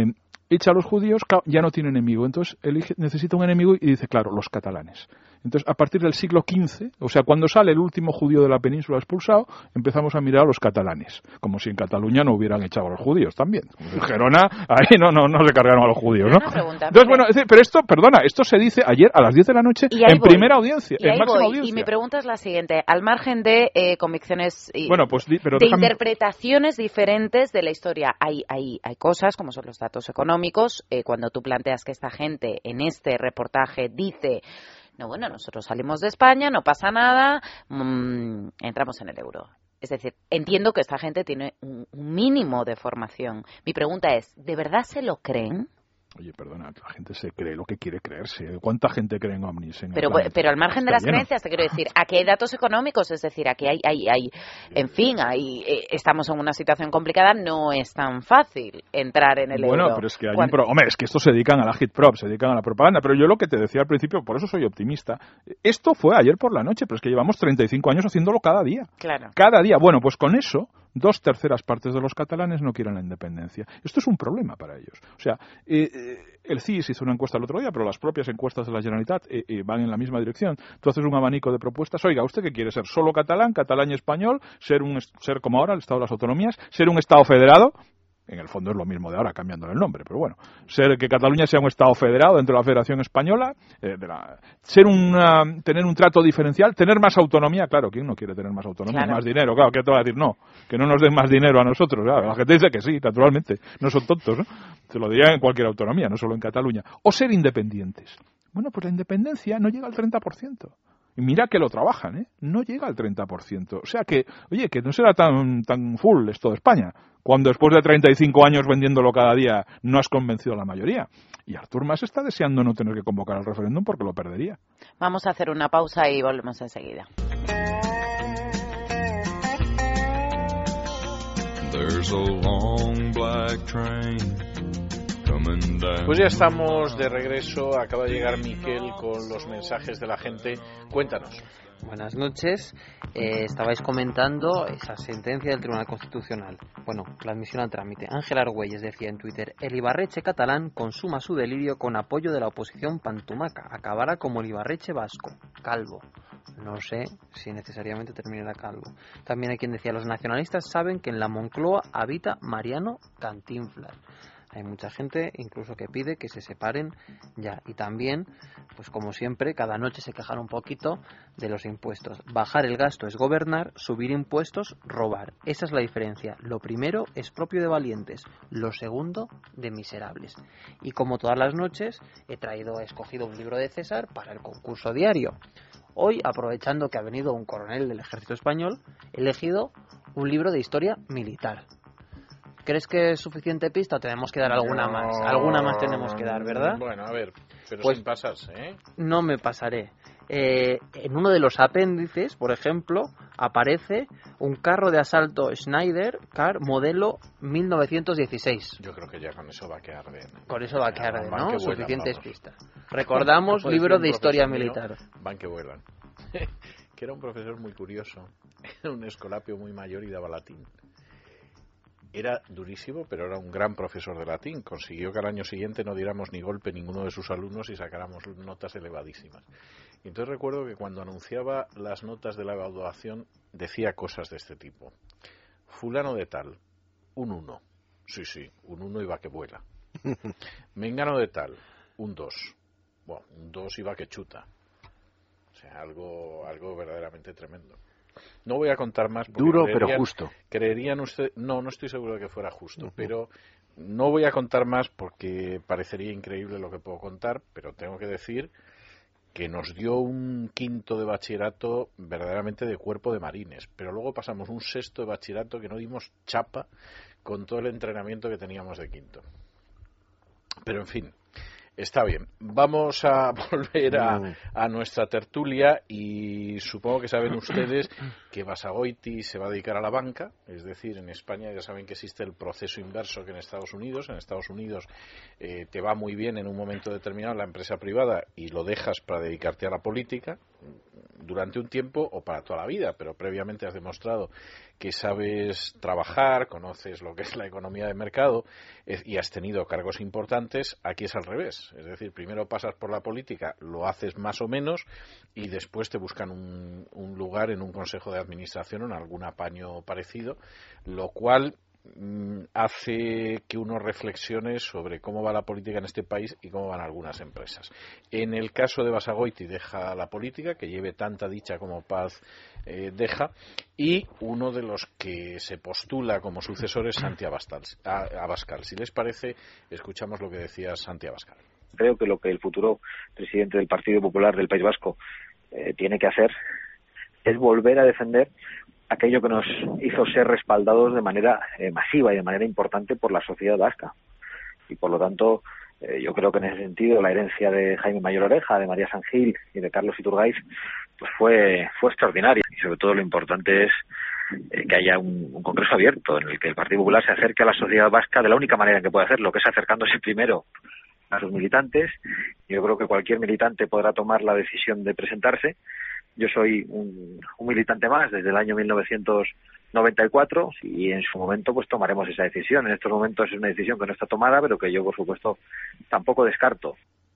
echa a los judíos, claro, ya no tiene enemigo. Entonces elige, necesita un enemigo y dice, claro, los catalanes. Entonces, a partir del siglo quince, o sea, cuando sale el último judío de la península expulsado, empezamos a mirar a los catalanes, como si en Cataluña no hubieran echado a los judíos también. En Gerona, ahí no, no, no se cargaron a los judíos, ¿no? Pregunta, Entonces, bueno, pero esto, perdona, esto se dice ayer a las diez de la noche en voy. primera audiencia, y en máxima voy. audiencia. Y mi pregunta es la siguiente, al margen de eh, convicciones y bueno, pues, di, pero de déjame... interpretaciones diferentes de la historia, hay, hay, hay cosas como son los datos económicos, eh, cuando tú planteas que esta gente en este reportaje dice, no, bueno, nosotros salimos de España, no pasa nada, mmm, entramos en el euro. Es decir, entiendo que esta gente tiene un, un mínimo de formación. Mi pregunta es, ¿de verdad se lo creen? Oye, perdona, la gente se cree lo que quiere creerse. ¿Cuánta gente cree en ovnis? En pero, pero al margen de las lleno. creencias, te quiero decir, aquí hay datos económicos, es decir, aquí hay, hay, hay en fin, hay, eh, estamos en una situación complicada, no es tan fácil entrar en el bueno, euro. Bueno, pero es que hay Cuando... un pro... Hombre, es que estos se dedican a la hit prop, se dedican a la propaganda, pero yo lo que te decía al principio, por eso soy optimista, esto fue ayer por la noche, pero es que llevamos treinta y cinco años haciéndolo cada día. Claro. Cada día. Bueno, pues con eso, dos terceras partes de los catalanes no quieren la independencia. Esto es un problema para ellos. O sea, eh, el C I S hizo una encuesta el otro día, pero las propias encuestas de la Generalitat eh, eh, van en la misma dirección. Tú haces un abanico de propuestas. Oiga, ¿usted qué quiere ser? ¿Solo catalán, catalán y español? ¿Ser un ser como ahora, el Estado de las Autonomías? ¿Ser un Estado federado? En el fondo es lo mismo de ahora, cambiándole el nombre, pero bueno. Ser que Cataluña sea un Estado federado dentro de la Federación Española, eh, de la, ser una, tener un trato diferencial, tener más autonomía, claro, ¿quién no quiere tener más autonomía? Claro. Más dinero, claro, ¿qué te va a decir? No, que no nos den más dinero a nosotros, claro. La gente dice que sí, naturalmente, no son tontos, ¿no? Se lo dirían en cualquier autonomía, no solo en Cataluña. O ser independientes. Bueno, pues la independencia no llega al treinta por ciento. Y mira que lo trabajan, ¿eh? No llega al treinta por ciento. O sea que, oye, que no será tan, tan full esto de España, cuando después de treinta y cinco años vendiéndolo cada día no has convencido a la mayoría. Y Artur Mas está deseando no tener que convocar al referéndum porque lo perdería. Vamos a hacer una pausa y volvemos enseguida. There's a long black train. Pues ya estamos de regreso, acaba de llegar Miquel con los mensajes de la gente. Cuéntanos. Buenas noches. Eh, estabais comentando esa sentencia del Tribunal Constitucional. Bueno, la admisión al trámite. Ángel Argüelles decía en Twitter: el Ibarretxe catalán consuma su delirio con apoyo de la oposición pantumaca. Acabará como el Ibarretxe vasco, calvo. No sé si necesariamente terminará calvo. También hay quien decía: los nacionalistas saben que en la Moncloa habita Mariano Cantinflas. Hay mucha gente incluso que pide que se separen ya. Y también, pues como siempre, cada noche se quejan un poquito de los impuestos. Bajar el gasto es gobernar, subir impuestos, robar. Esa es la diferencia. Lo primero es propio de valientes, lo segundo de miserables. Y como todas las noches, he traído, he escogido un libro de César para el concurso diario. Hoy, aprovechando que ha venido un coronel del ejército español, he elegido un libro de historia militar. ¿Crees que es suficiente pista o tenemos que dar alguna no, más? Alguna más tenemos que dar, ¿verdad? Bueno, a ver, pero pues, sin pasarse, ¿eh? No me pasaré. Eh, en uno de los apéndices, por ejemplo, aparece un carro de asalto Schneider Car modelo mil novecientos dieciséis. Yo creo que ya con eso va a quedar bien. Con eso va a quedar bien, ¿no? Vuelan, Suficientes vamos. pistas. Recordamos, no libro de un historia mío, militar. Van que vuelan. Que era un profesor muy curioso. Era un escolapio muy mayor y daba latín. Era durísimo, pero era un gran profesor de latín. Consiguió que al año siguiente no diéramos ni golpe ninguno de sus alumnos y sacáramos notas elevadísimas. Y entonces recuerdo que cuando anunciaba las notas de la evaluación decía cosas de este tipo. Fulano de tal, un uno. Sí, sí, un uno iba que vuela. Mengano de tal, un dos. Bueno, un dos iba que chuta. O sea, algo, algo verdaderamente tremendo. No voy a contar más porque duro pero justo. Creerían ustedes, no, no estoy seguro de que fuera justo, uh-huh. Pero no voy a contar más porque parecería increíble lo que puedo contar, pero tengo que decir que nos dio un quinto de bachillerato verdaderamente de cuerpo de marines, pero luego pasamos un sexto de bachillerato que no dimos chapa con todo el entrenamiento que teníamos de quinto. Pero en fin, está bien. Vamos a volver a, a nuestra tertulia y supongo que saben ustedes que Basagoiti se va a dedicar a la banca, es decir, en España ya saben que existe el proceso inverso que en Estados Unidos. En Estados Unidos eh, te va muy bien en un momento determinado la empresa privada y lo dejas para dedicarte a la política. durante un tiempo o para toda la vida, pero previamente has demostrado que sabes trabajar, conoces lo que es la economía de mercado y has tenido cargos importantes, aquí es al revés. Es decir, primero pasas por la política, lo haces más o menos y después te buscan un, un lugar en un consejo de administración o en algún apaño parecido, lo cual hace que uno reflexione sobre cómo va la política en este país y cómo van algunas empresas. En el caso de Basagoiti deja la política, que lleve tanta dicha como paz eh, deja, y uno de los que se postula como sucesor es Santi Abascal. Abascal. Si les parece, escuchamos lo que decía Santi Abascal. Creo que lo que el futuro presidente del Partido Popular del País Vasco eh, tiene que hacer es volver a defender aquello que nos hizo ser respaldados de manera eh, masiva y de manera importante por la sociedad vasca. Y por lo tanto, eh, yo creo que en ese sentido la herencia de Jaime Mayor Oreja, de María San Gil y de Carlos Iturgaiz pues fue fue extraordinaria. Y sobre todo lo importante es eh, que haya un, un congreso abierto en el que el Partido Popular se acerque a la sociedad vasca de la única manera en que puede hacerlo, que es acercándose primero a sus militantes. Yo creo que cualquier militante podrá tomar la decisión de presentarse. Yo soy un, un militante más desde el año mil novecientos noventa y cuatro y en su momento pues tomaremos esa decisión. En estos momentos es una decisión que no está tomada, pero que yo por supuesto tampoco descarto.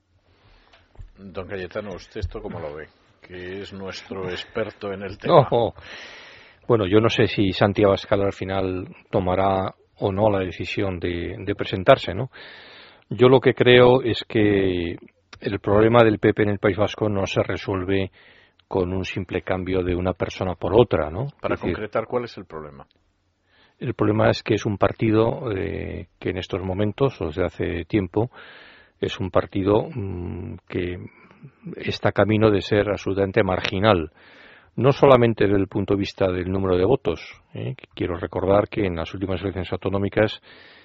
Don Cayetano, ¿usted esto cómo lo ve? Que es nuestro experto en el tema. No, bueno, yo no sé si Santi Abascal al final tomará o no la decisión de, de presentarse, ¿no? Yo lo que creo es que el problema del P P en el País Vasco no se resuelve con un simple cambio de una persona por otra, ¿no? Para es decir, concretar, ¿cuál es el problema? El problema es que es un partido eh, que en estos momentos, o desde hace tiempo, es un partido mmm, que está camino de ser absolutamente marginal. No solamente desde el punto de vista del número de votos. ¿eh? Quiero recordar que en las últimas elecciones autonómicas,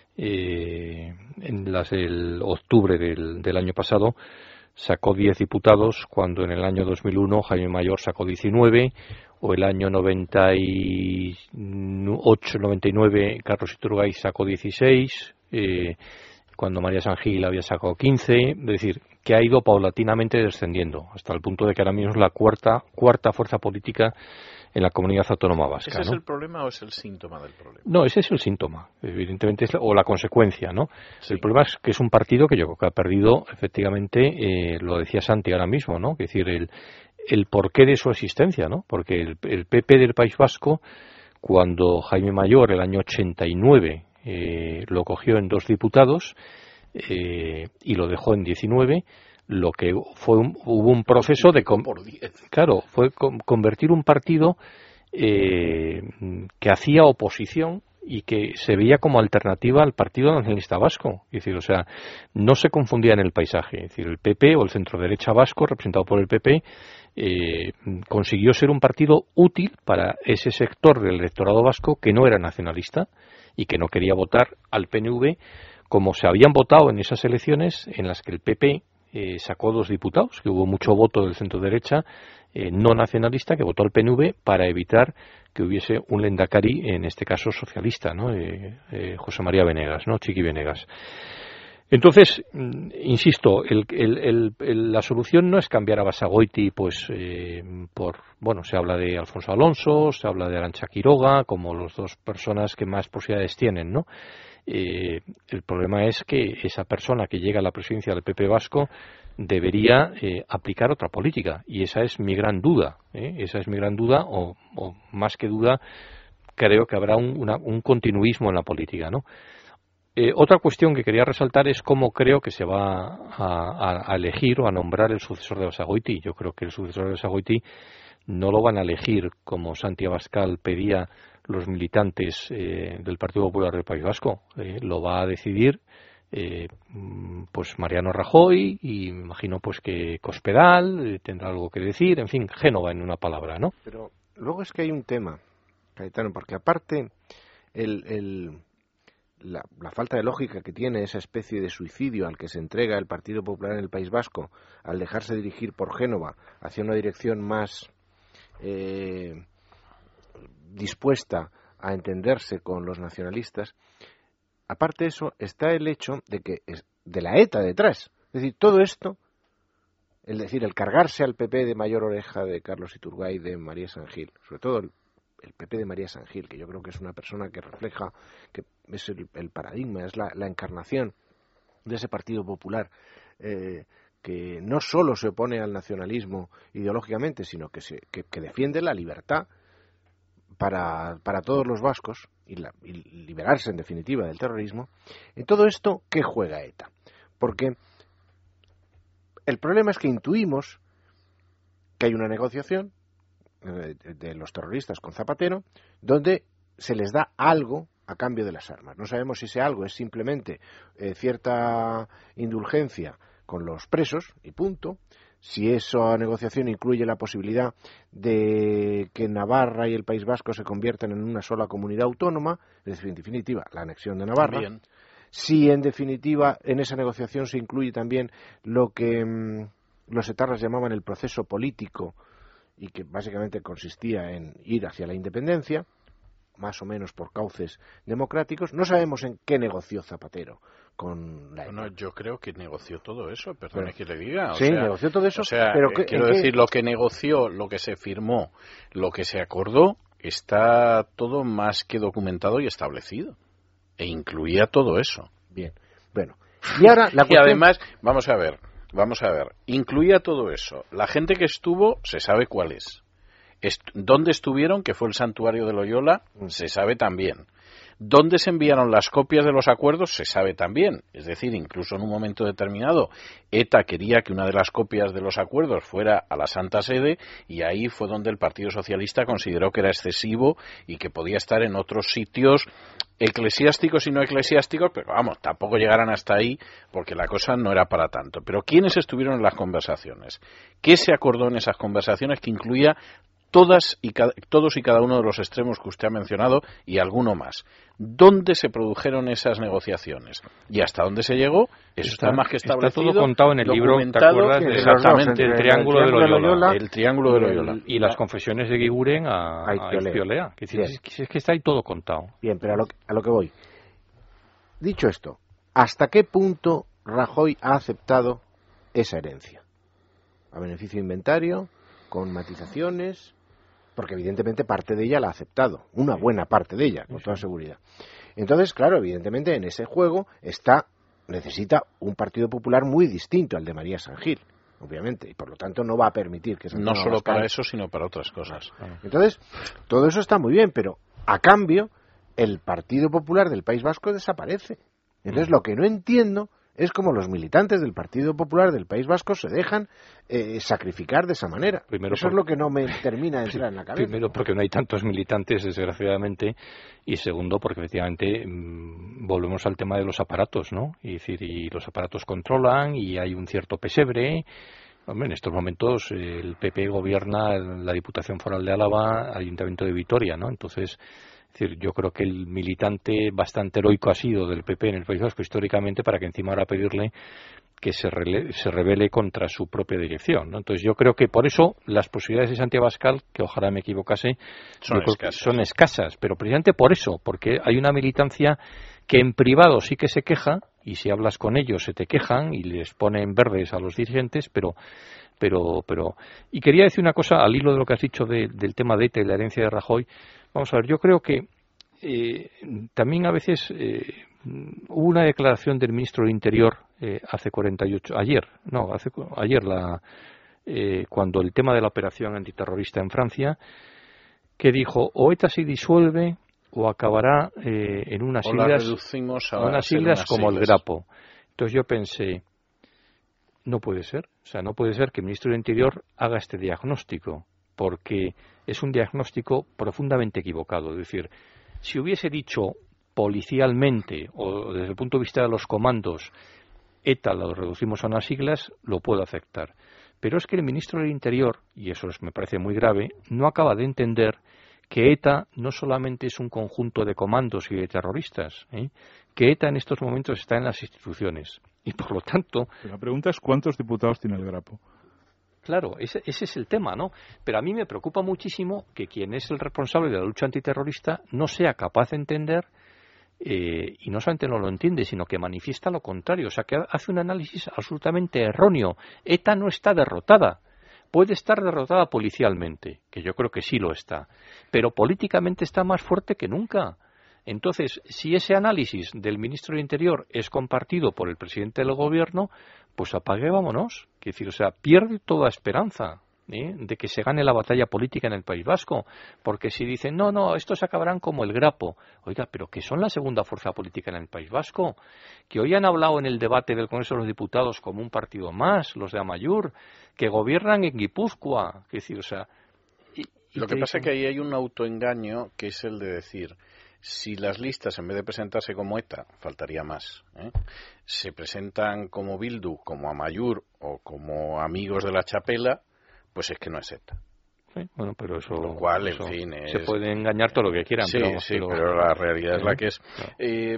eh, en las del octubre del, del año pasado, sacó diez diputados, cuando en el año dos mil uno Jaime Mayor sacó diecinueve, o el año noventa y ocho noventa y nueve Carlos Iturgaiz sacó dieciséis, eh, cuando María San Gil había sacado quince, es decir, que ha ido paulatinamente descendiendo, hasta el punto de que ahora mismo es la cuarta, cuarta fuerza política en la comunidad autónoma vasca. ¿Ese es ¿no? el problema o es el síntoma del problema? No, ese es el síntoma, evidentemente, es la, o la consecuencia, ¿no? Sí. El problema es que es un partido que yo creo que ha perdido, efectivamente, eh, lo decía Santi ahora mismo, ¿no? Es decir, el, el porqué de su existencia, ¿no? Porque el, el P P del País Vasco, cuando Jaime Mayor, el año ochenta y nueve, eh, lo cogió en dos diputados eh, y lo dejó en diecinueve, lo que fue un, hubo un proceso de com- claro fue com- convertir un partido eh, que hacía oposición y que se veía como alternativa al Partido Nacionalista Vasco, es decir, o sea, no se confundía en el paisaje, es decir, el P P o el centro derecha vasco representado por el P P eh, consiguió ser un partido útil para ese sector del electorado vasco que no era nacionalista y que no quería votar al P N V como se habían votado en esas elecciones en las que el P P Eh, sacó dos diputados, que hubo mucho voto del centro derecha eh, no nacionalista que votó al P N V para evitar que hubiese un lehendakari, en este caso socialista, ¿no? eh, eh, José María Venegas, ¿no? Chiqui Venegas. Entonces, insisto, el, el, el, el, la solución no es cambiar a Basagoiti, pues, eh, por, bueno, se habla de Alfonso Alonso, se habla de Arantxa Quiroga, como las dos personas que más posibilidades tienen, ¿no? Eh, el problema es que esa persona que llega a la presidencia del P P vasco debería eh, aplicar otra política, y esa es mi gran duda, ¿eh? esa es mi gran duda, o, o más que duda, creo que habrá un, una, un continuismo en la política, ¿no? Eh, otra cuestión que quería resaltar es cómo creo que se va a, a, a elegir o a nombrar el sucesor de Basagoiti. Yo creo que el sucesor de Basagoiti no lo van a elegir como Santi Abascal pedía los militantes eh, del Partido Popular del País Vasco. Eh, lo va a decidir eh, pues Mariano Rajoy, y me imagino pues que Cospedal eh, tendrá algo que decir, en fin, Génova en una palabra, ¿no? Pero luego es que hay un tema, Cayetano, porque aparte el, el, la, la falta de lógica que tiene esa especie de suicidio al que se entrega el Partido Popular en el País Vasco al dejarse dirigir por Génova hacia una dirección más eh, dispuesta a entenderse con los nacionalistas. Aparte de eso, está el hecho de que es de la ETA detrás. Es decir, todo esto es decir, el cargarse al P P de Mayor Oreja, de Carlos Iturgaiz, de María San Gil, sobre todo el, el P P de María San Gil, que yo creo que es una persona que refleja, que es el, el paradigma, es la, la encarnación de ese Partido Popular, eh, que no solo se opone al nacionalismo ideológicamente, sino que, se, que, que defiende la libertad para, para todos los vascos y, la, y liberarse en definitiva del terrorismo. En todo esto, ¿qué juega ETA? Porque el problema es que intuimos que hay una negociación de, de los terroristas con Zapatero donde se les da algo a cambio de las armas. No sabemos si ese algo es simplemente eh, cierta indulgencia con los presos y punto, si esa negociación incluye la posibilidad de que Navarra y el País Vasco se conviertan en una sola comunidad autónoma, es decir, en definitiva, la anexión de Navarra. Bien. Si en definitiva en esa negociación se incluye también lo que mmm, los etarras llamaban el proceso político y que básicamente consistía en ir hacia la independencia, más o menos por cauces democráticos. No sabemos en qué negoció Zapatero con la ETA. Bueno, yo creo que negoció todo eso, perdone que le diga. O sí, sea, negoció todo eso, o sea, pero eh, que, quiero decir, lo que negoció, lo que se firmó, lo que se acordó, está todo más que documentado y establecido. E incluía todo eso. Bien, bueno. Y ahora la cuestión... Y además, vamos a ver, vamos a ver, incluía todo eso. La gente que estuvo, se sabe cuál es. Est- ¿Dónde estuvieron? Que fue el santuario de Loyola, se sabe también. ¿Dónde se enviaron las copias de los acuerdos? Se sabe también. Es decir, incluso en un momento determinado, ETA quería que una de las copias de los acuerdos fuera a la Santa Sede y ahí fue donde el Partido Socialista consideró que era excesivo y que podía estar en otros sitios eclesiásticos y no eclesiásticos, pero vamos, tampoco llegaran hasta ahí porque la cosa no era para tanto. Pero ¿quiénes estuvieron en las conversaciones? ¿Qué se acordó en esas conversaciones que incluía todas y cada, todos y cada uno de los extremos que usted ha mencionado y alguno más? ¿Dónde se produjeron esas negociaciones? ¿Y hasta dónde se llegó? Eso está, está más que establecido. Está todo contado en el libro, ¿te acuerdas? De exactamente, el triángulo de Loyola. Loyola. El triángulo de Loyola. Y las confesiones de Guiguren a, a Izpiolea. Que es, es que está ahí todo contado. Bien, pero a lo, a lo que voy. Dicho esto, ¿hasta qué punto Rajoy ha aceptado esa herencia? A beneficio de inventario, con matizaciones... porque evidentemente parte de ella la ha aceptado, una buena parte de ella, con toda seguridad. Entonces, claro, evidentemente en ese juego está necesita un Partido Popular muy distinto al de María San Gil, obviamente, y por lo tanto no va a permitir que... No solo Abascal... para eso, sino para otras cosas. Entonces, todo eso está muy bien, pero a cambio, el Partido Popular del País Vasco desaparece. Entonces, lo que no entiendo... es como los militantes del Partido Popular del País Vasco se dejan eh, sacrificar de esa manera. Primero Eso por... es lo que no me termina de entrar en la cabeza. Primero, porque no hay tantos militantes, desgraciadamente, y segundo, porque efectivamente mmm, volvemos al tema de los aparatos, ¿no? Y, decir, y los aparatos controlan y hay un cierto pesebre. Hombre, en estos momentos eh, el P P gobierna la Diputación Foral de Álava, Ayuntamiento de Vitoria, ¿no? Entonces... Es decir, yo creo que el militante bastante heroico ha sido del P P en el País Vasco históricamente para que encima ahora pedirle que se, rele, se rebele contra su propia dirección, ¿no? Entonces yo creo que por eso las posibilidades de Santiago Abascal, que ojalá me equivocase, son escasas. son escasas, pero precisamente por eso, porque hay una militancia que en privado sí que se queja, y si hablas con ellos se te quejan y les ponen verdes a los dirigentes, pero... pero pero y quería decir una cosa al hilo de lo que has dicho de, del tema de ETA y la herencia de Rajoy. Vamos a ver, yo creo que eh, también a veces eh, hubo una declaración del ministro del Interior eh, hace cuarenta y ocho, ayer, no, hace, ayer la, eh, cuando el tema de la operación antiterrorista en Francia, que dijo o ETA se disuelve o acabará eh, en unas o siglas, reducimos a unas siglas unas como siglas. el Grapo. Entonces yo pensé, no puede ser, o sea, no puede ser que el ministro del Interior haga este diagnóstico, porque es un diagnóstico profundamente equivocado. Es decir, si hubiese dicho policialmente o desde el punto de vista de los comandos, ETA lo reducimos a unas siglas, lo puedo aceptar. Pero es que el ministro del Interior, y eso me parece muy grave, no acaba de entender que ETA no solamente es un conjunto de comandos y de terroristas, ¿eh? que ETA en estos momentos está en las instituciones. Y por lo tanto... La pregunta es ¿cuántos diputados tiene el Grapo? Claro, ese, ese es el tema, ¿no? Pero a mí me preocupa muchísimo que quien es el responsable de la lucha antiterrorista no sea capaz de entender Eh, y no solamente no lo entiende, sino que manifiesta lo contrario, o sea, que hace un análisis absolutamente erróneo. ETA no está derrotada. Puede estar derrotada policialmente, que yo creo que sí lo está, pero políticamente está más fuerte que nunca. Entonces, si ese análisis del ministro del Interior es compartido por el presidente del gobierno, pues apague y vámonos. Quiero decir, o sea, pierde toda esperanza ¿eh? de que se gane la batalla política en el País Vasco, porque si dicen, no, no, estos acabarán como el Grapo. Oiga, pero que son la segunda fuerza política en el País Vasco, que hoy han hablado en el debate del Congreso de los Diputados como un partido más, los de Amaiur, que gobiernan en Guipúzcoa. Quiero decir, o sea... Y, y Lo que pasa dicen... es que ahí hay un autoengaño, que es el de decir... Si las listas, en vez de presentarse como ETA, faltaría más, ¿eh? se presentan como Bildu, como Amaiur o como Amigos de la Chapela, pues es que no es ETA. Sí, bueno, pero eso, lo cual, eso en fin, es... se puede engañar todo lo que quieran. Sí, pero, vamos, sí, pero... pero la realidad es la que es. Claro. Eh,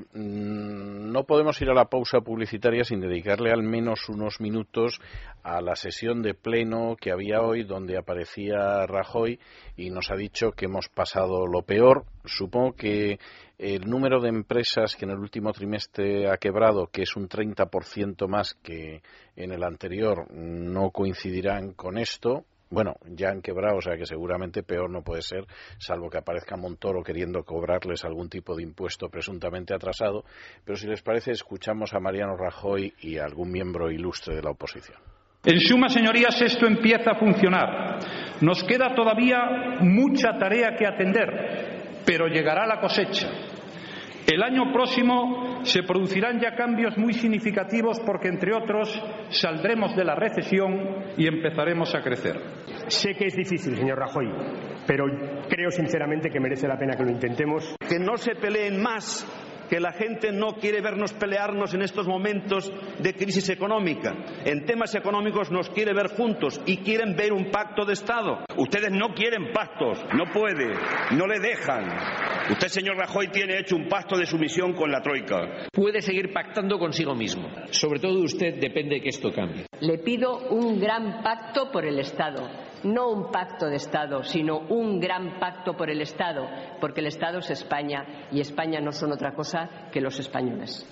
no podemos ir a la pausa publicitaria sin dedicarle al menos unos minutos a la sesión de pleno que había hoy, donde aparecía Rajoy y nos ha dicho que hemos pasado lo peor. Supongo que el número de empresas que en el último trimestre ha quebrado, que es un treinta por ciento más que en el anterior, no coincidirán con esto. Bueno, ya han quebrado, o sea que seguramente peor no puede ser, salvo que aparezca Montoro queriendo cobrarles algún tipo de impuesto presuntamente atrasado. Pero si les parece, escuchamos a Mariano Rajoy y a algún miembro ilustre de la oposición. En suma, señorías, esto empieza a funcionar. Nos queda todavía mucha tarea que atender, pero llegará la cosecha. El año próximo se producirán ya cambios muy significativos porque, entre otros, saldremos de la recesión y empezaremos a crecer. Sé que es difícil, señor Rajoy, pero creo sinceramente que merece la pena que lo intentemos. Que no se peleen más, que la gente no quiere vernos pelearnos en estos momentos de crisis económica. En temas económicos nos quiere ver juntos y quieren ver un pacto de Estado. Ustedes no quieren pactos, no puede, no le dejan. Usted, señor Rajoy, tiene hecho un pacto de sumisión con la Troika. Puede seguir pactando consigo mismo. Sobre todo de usted depende de que esto cambie. Le pido un gran pacto por el Estado. No un pacto de Estado, sino un gran pacto por el Estado, porque el Estado es España y España no son otra cosa que los españoles.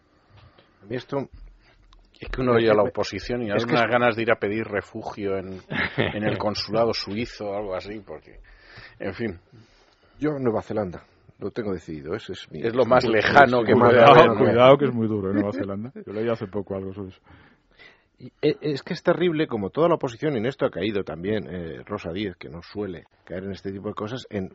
A mí esto es que uno oye a la oposición y hay unas es... ganas de ir a pedir refugio en, en el consulado suizo o algo así, porque, en fin. Yo, Nueva Zelanda, lo tengo decidido, ese es mi... Es lo más lejano que puede haber. Cuidado, que es muy duro en Nueva Zelanda. Yo leí hace poco algo sobre eso. Y es que es terrible, como toda la oposición, y en esto ha caído también eh, Rosa Díez, que no suele caer en este tipo de cosas, en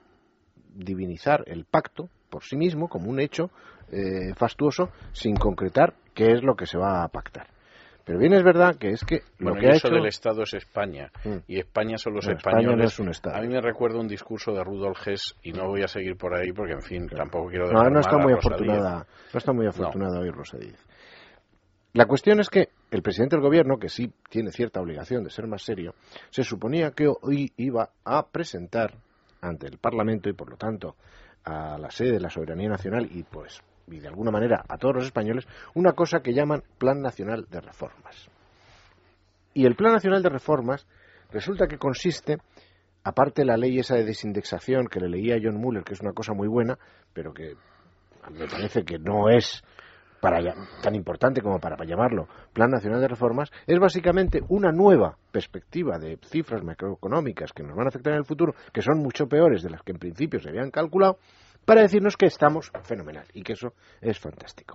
divinizar el pacto por sí mismo como un hecho eh, fastuoso, sin concretar qué es lo que se va a pactar. Pero bien es verdad que es que lo bueno, que ha eso hecho... del Estado es España, mm. y España son los no, españoles. España no es un Estado. A mí me recuerda un discurso de Rudolf Hess, y no voy a seguir por ahí porque, en fin, claro. tampoco quiero no, no está muy Rosa afortunada, Díez. No está muy afortunada no. hoy Rosa Díez. La cuestión es que el presidente del gobierno, que sí tiene cierta obligación de ser más serio, se suponía que hoy iba a presentar ante el Parlamento y, por lo tanto, a la sede de la soberanía nacional y, pues, y de alguna manera a todos los españoles, una cosa que llaman Plan Nacional de Reformas. Y el Plan Nacional de Reformas resulta que consiste, aparte de la ley esa de desindexación que le leía a John Muller, que es una cosa muy buena, pero que me parece que no es para tan importante como para, para llamarlo Plan Nacional de Reformas, es básicamente una nueva perspectiva de cifras macroeconómicas que nos van a afectar en el futuro, que son mucho peores de las que en principio se habían calculado, para decirnos que estamos fenomenal y que eso es fantástico.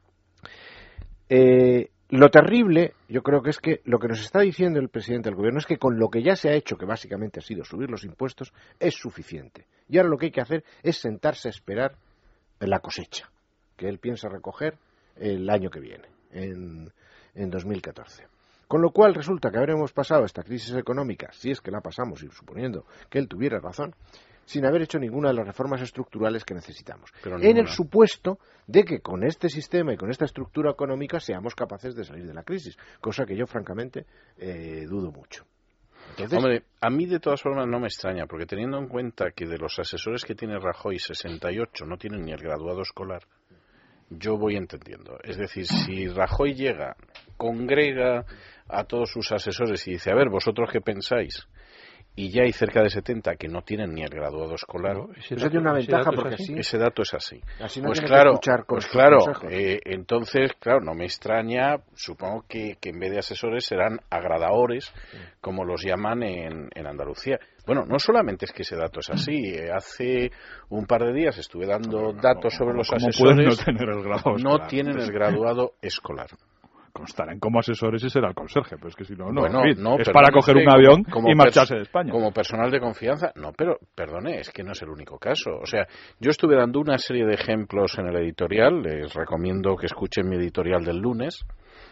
Eh, lo terrible, yo creo que es que lo que nos está diciendo el presidente del gobierno es que con lo que ya se ha hecho, que básicamente ha sido subir los impuestos, es suficiente. Y ahora lo que hay que hacer es sentarse a esperar la cosecha, que él piensa recoger el año que viene, en, en dos mil catorce. Con lo cual resulta que habremos pasado esta crisis económica, si es que la pasamos, y suponiendo que él tuviera razón, sin haber hecho ninguna de las reformas estructurales que necesitamos. Pero en ninguna. el supuesto de que con este sistema y con esta estructura económica seamos capaces de salir de la crisis, cosa que yo francamente eh, dudo mucho. Entonces, Hombre, a mí de todas formas no me extraña, porque teniendo en cuenta que de los asesores que tiene Rajoy, sesenta y ocho no tienen ni el graduado escolar, yo voy entendiendo. Es decir, si Rajoy llega, congrega a todos sus asesores y dice, a ver, ¿vosotros qué pensáis? y ya hay cerca de setenta que no tienen ni el graduado escolar. No, ese eso tiene una ventaja porque así. Ese dato es así. así no pues claro, que pues claro eh, entonces, claro, no me extraña, supongo que, que en vez de asesores serán agradadores, sí. como los llaman en, en Andalucía. Bueno, no solamente es que ese dato es así. Eh, hace un par de días estuve dando datos sobre los asesores. No, tener el graduado no tienen el graduado escolar. Constarán como asesores y será el conserje, pero es que si no, no, bueno, en fin, no es para coger un avión como, como y marcharse de España. Como personal de confianza, no, pero perdone, es que no es el único caso. O sea, yo estuve dando una serie de ejemplos en el editorial, les recomiendo que escuchen mi editorial del lunes,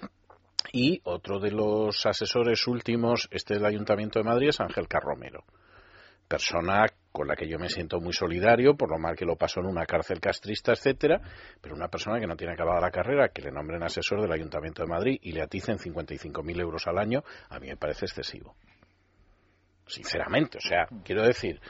y otro de los asesores últimos, este del Ayuntamiento de Madrid, es Ángel Carromero. Persona con la que yo me siento muy solidario por lo mal que lo pasó en una cárcel castrista, etcétera, pero una persona que no tiene acabada la carrera, que le nombren asesor del Ayuntamiento de Madrid y le aticen cincuenta y cinco mil euros al año, a mí me parece excesivo. Sinceramente, o sea, quiero decir,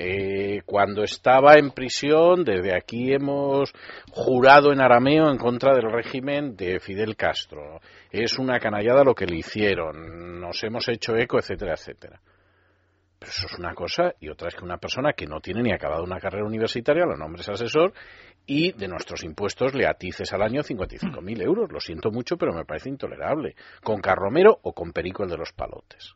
eh, cuando estaba en prisión, desde aquí hemos jurado en arameo en contra del régimen de Fidel Castro. Es una canallada lo que le hicieron, nos hemos hecho eco, etcétera, etcétera. Pero eso es una cosa, y otra es que una persona que no tiene ni acabado una carrera universitaria lo nombres asesor y de nuestros impuestos le atices al año cincuenta y cinco mil euros. Lo siento mucho, pero me parece intolerable. Con Carromero o con Perico, el de los palotes.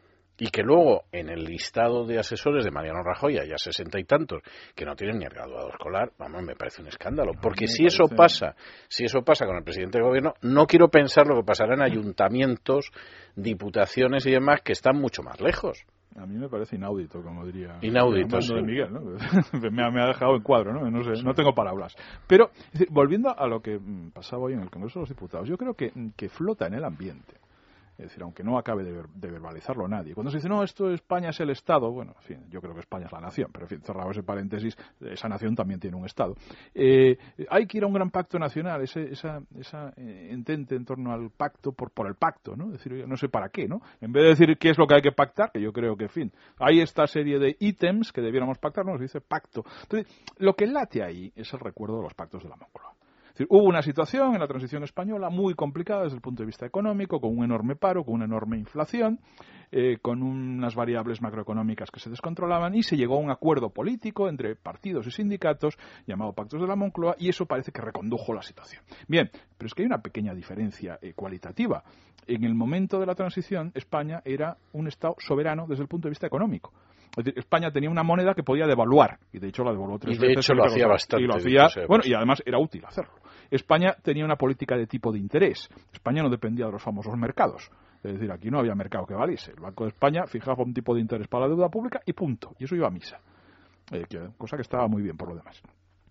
Y que luego en el listado de asesores de Mariano Rajoy haya sesenta y tantos que no tienen ni el graduado escolar, vamos, me parece un escándalo. Porque si eso pasa, si eso pasa con el presidente del gobierno, no quiero pensar lo que pasará en ayuntamientos, diputaciones y demás que están mucho más lejos. A mí me parece inaudito, como diría. Inaudito, sí. de Miguel, ¿no? me, ha, me ha dejado en cuadro, ¿no? No sé, no tengo palabras. Pero, es decir, volviendo a lo que pasaba hoy en el Congreso de los Diputados, yo creo que, que flota en el ambiente. Es decir, aunque no acabe de, ver, de verbalizarlo nadie. Cuando se dice, no, esto España es el Estado, bueno, en fin, yo creo que España es la nación, pero en fin, cerrado ese paréntesis, esa nación también tiene un Estado. Eh, hay que ir a un gran pacto nacional, ese esa, esa eh, entente en torno al pacto por, por el pacto, ¿no? Es decir, no sé para qué, ¿no? En vez de decir qué es lo que hay que pactar, que yo creo que, en fin, hay esta serie de ítems que debiéramos pactar, nos dice pacto. Entonces, lo que late ahí es el recuerdo de los pactos de la Moncloa. Es decir, hubo una situación en la transición española muy complicada desde el punto de vista económico, con un enorme paro, con una enorme inflación, eh, con unas variables macroeconómicas que se descontrolaban y se llegó a un acuerdo político entre partidos y sindicatos llamado Pactos de la Moncloa y eso parece que recondujo la situación. Bien, pero es que hay una pequeña diferencia eh, cualitativa. En el momento de la transición, España era un Estado soberano desde el punto de vista económico. Es decir, España tenía una moneda que podía devaluar y de hecho la devaluó tres veces. Y de hecho lo hacía bastante. Y lo hacía, bueno, y además era útil hacerlo. España tenía una política de tipo de interés. España no dependía de los famosos mercados. Es decir, aquí no había mercado que valiese. El Banco de España fijaba un tipo de interés para la deuda pública y punto. Y eso iba a misa. Eh, que, cosa que estaba muy bien por lo demás.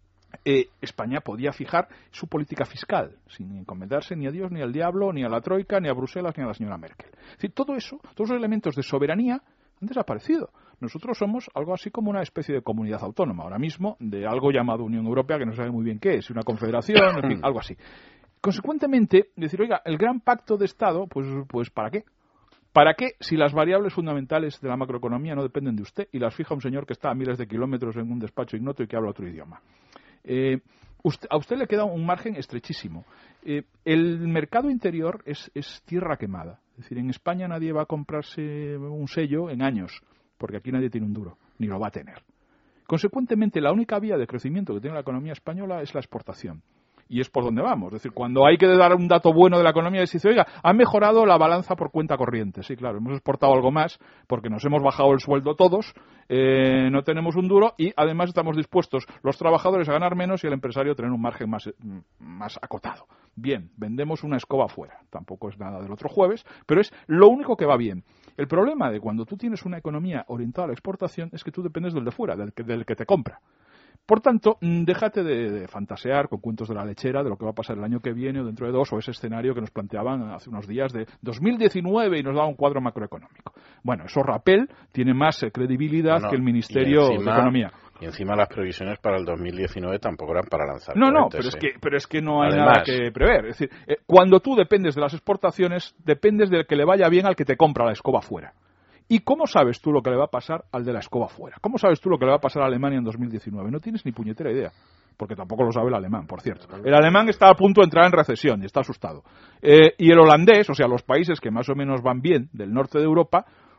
Eh, España podía fijar su política fiscal sin encomendarse ni a Dios, ni al diablo, ni a la Troika, ni a Bruselas, ni a la señora Merkel. Es decir, todo eso, todos los elementos de soberanía han desaparecido. Nosotros somos algo así como una especie de comunidad autónoma ahora mismo de algo llamado Unión Europea que no sabe muy bien qué es, una confederación, en fin, algo así. Consecuentemente, decir, oiga, el gran pacto de Estado, pues, pues ¿para qué? ¿Para qué si las variables fundamentales de la macroeconomía no dependen de usted y las fija un señor que está a miles de kilómetros en un despacho ignoto y que habla otro idioma? Eh, usted, a usted le queda un margen estrechísimo. Eh, el mercado interior es, es tierra quemada. Es decir, en España nadie va a comprarse un sello en años, porque aquí nadie tiene un duro, ni lo va a tener. Consecuentemente, la única vía de crecimiento que tiene la economía española es la exportación. Y es por donde vamos. Es decir, cuando hay que dar un dato bueno de la economía, se dice, oiga, ha mejorado la balanza por cuenta corriente. Sí, claro, hemos exportado algo más porque nos hemos bajado el sueldo todos, eh, no tenemos un duro y además estamos dispuestos los trabajadores a ganar menos y el empresario a tener un margen más, más acotado. Bien, vendemos una escoba fuera. Tampoco es nada del otro jueves, pero es lo único que va bien. El problema de cuando tú tienes una economía orientada a la exportación es que tú dependes del de fuera, del que, del que te compra. Por tanto, déjate de, de fantasear con cuentos de la lechera de lo que va a pasar el año que viene o dentro de dos, o ese escenario que nos planteaban hace unos días de dos mil diecinueve y nos daba un cuadro macroeconómico. Bueno, eso Rapel tiene más eh, credibilidad no, no. que el Ministerio encima, de Economía. Y encima las previsiones para el dos mil diecinueve tampoco eran para lanzar No, cohetes, no, pero, ¿eh? es que, pero es que no hay Además, nada que prever. Es decir, eh, cuando tú dependes de las exportaciones, dependes de que le vaya bien al que te compra la escoba fuera. ¿Y cómo sabes tú lo que le va a pasar al de la escoba fuera? ¿Cómo sabes tú lo que le va a pasar a Alemania en dos mil diecinueve? No tienes ni puñetera idea, porque tampoco lo sabe el alemán, por cierto. El alemán está a punto de entrar en recesión y está asustado. Eh, y el holandés, o sea, los países que más o menos van bien del norte de Europa,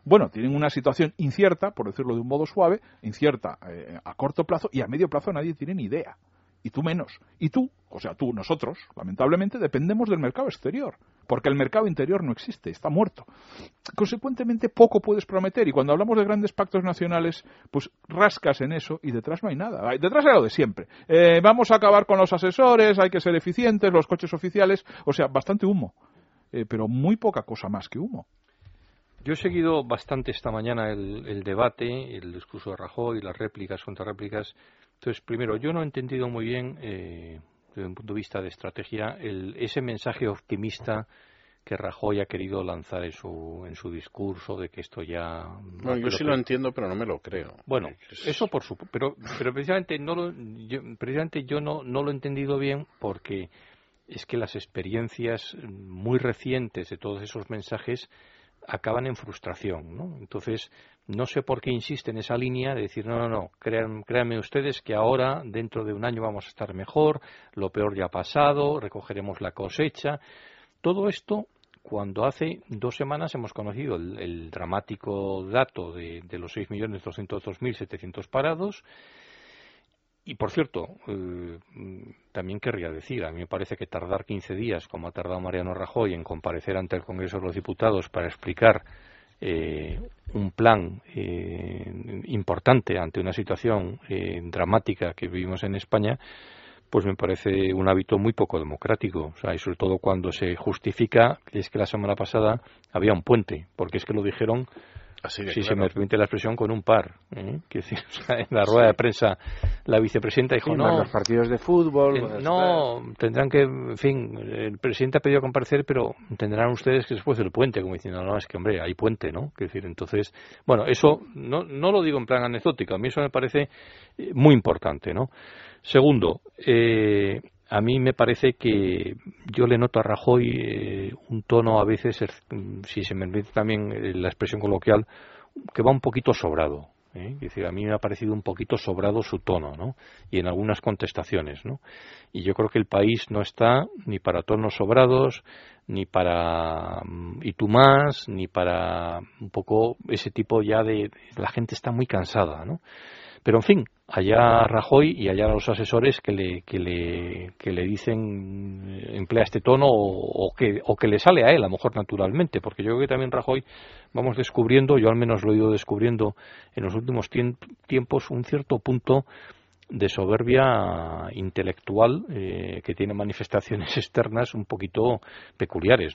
Bueno, tienen una situación incierta, por decirlo de un modo suave, incierta eh, a corto plazo, y a medio plazo nadie tiene ni idea. Y tú menos. Y tú, o sea, tú, nosotros, lamentablemente, dependemos del mercado exterior, porque el mercado interior no existe, está muerto. Consecuentemente, poco puedes prometer, y cuando hablamos de grandes pactos nacionales, pues rascas en eso y detrás no hay nada. Detrás hay lo de siempre. Eh, vamos a acabar con los asesores, hay que ser eficientes, los coches oficiales, o sea, bastante humo, eh, pero muy poca cosa más que humo. Yo he seguido bastante esta mañana el, el debate, el discurso de Rajoy, las réplicas, contrarréplicas. Entonces, primero, yo no he entendido muy bien, eh, desde un punto de vista de estrategia, el, ese mensaje optimista que Rajoy ha querido lanzar en su, en su discurso de que esto ya... Bueno, yo sí que... lo entiendo, pero no me lo creo. Bueno, eso por supuesto, pero, pero precisamente, no lo, yo, precisamente yo no, no lo he entendido bien porque es que las experiencias muy recientes de todos esos mensajes acaban en frustración, ¿no? Entonces, no sé por qué insiste en esa línea de decir, no, no, no, créan, créanme ustedes que ahora, dentro de un año vamos a estar mejor, lo peor ya ha pasado, recogeremos la cosecha. Todo esto, cuando hace dos semanas hemos conocido el, el dramático dato de, de los seis millones doscientos dos mil setecientos parados. Y, por cierto, eh, también querría decir, a mí me parece que tardar quince días, como ha tardado Mariano Rajoy, en comparecer ante el Congreso de los Diputados para explicar eh, un plan eh, importante ante una situación eh, dramática que vivimos en España, pues me parece un hábito muy poco democrático. O sea, y sobre todo cuando se justifica que es que la semana pasada había un puente, porque es que lo dijeron... Así de si claro. Se me permite la expresión, con un par. ¿eh? Que, o sea, en la rueda sí. de prensa, la vicepresidenta dijo, sí, no... los partidos de fútbol... Eh, no, tendrán que... En fin, el presidente ha pedido comparecer, pero tendrán ustedes que después del puente, como diciendo, no, es que, hombre, hay puente, ¿no? Que decir, entonces... Bueno, eso no, no lo digo en plan anecdótico, a mí eso me parece muy importante, ¿no? Segundo, eh... a mí me parece que yo le noto a Rajoy eh, un tono a veces, si se me permite también la expresión coloquial, que va un poquito sobrado. ¿eh? Es decir, a mí me ha parecido un poquito sobrado su tono, ¿no? Y en algunas contestaciones, ¿no? Y yo creo que el país no está ni para tonos sobrados, ni para y tú más, ni para un poco ese tipo ya de... La gente está muy cansada, ¿no? Pero, en fin, allá Rajoy y allá los asesores que le que le que le dicen emplea este tono o, o que o que le sale a él a lo mejor naturalmente, porque yo creo que también Rajoy vamos descubriendo, yo al menos lo he ido descubriendo en los últimos tiempos, un cierto punto de soberbia intelectual eh, que tiene manifestaciones externas un poquito peculiares,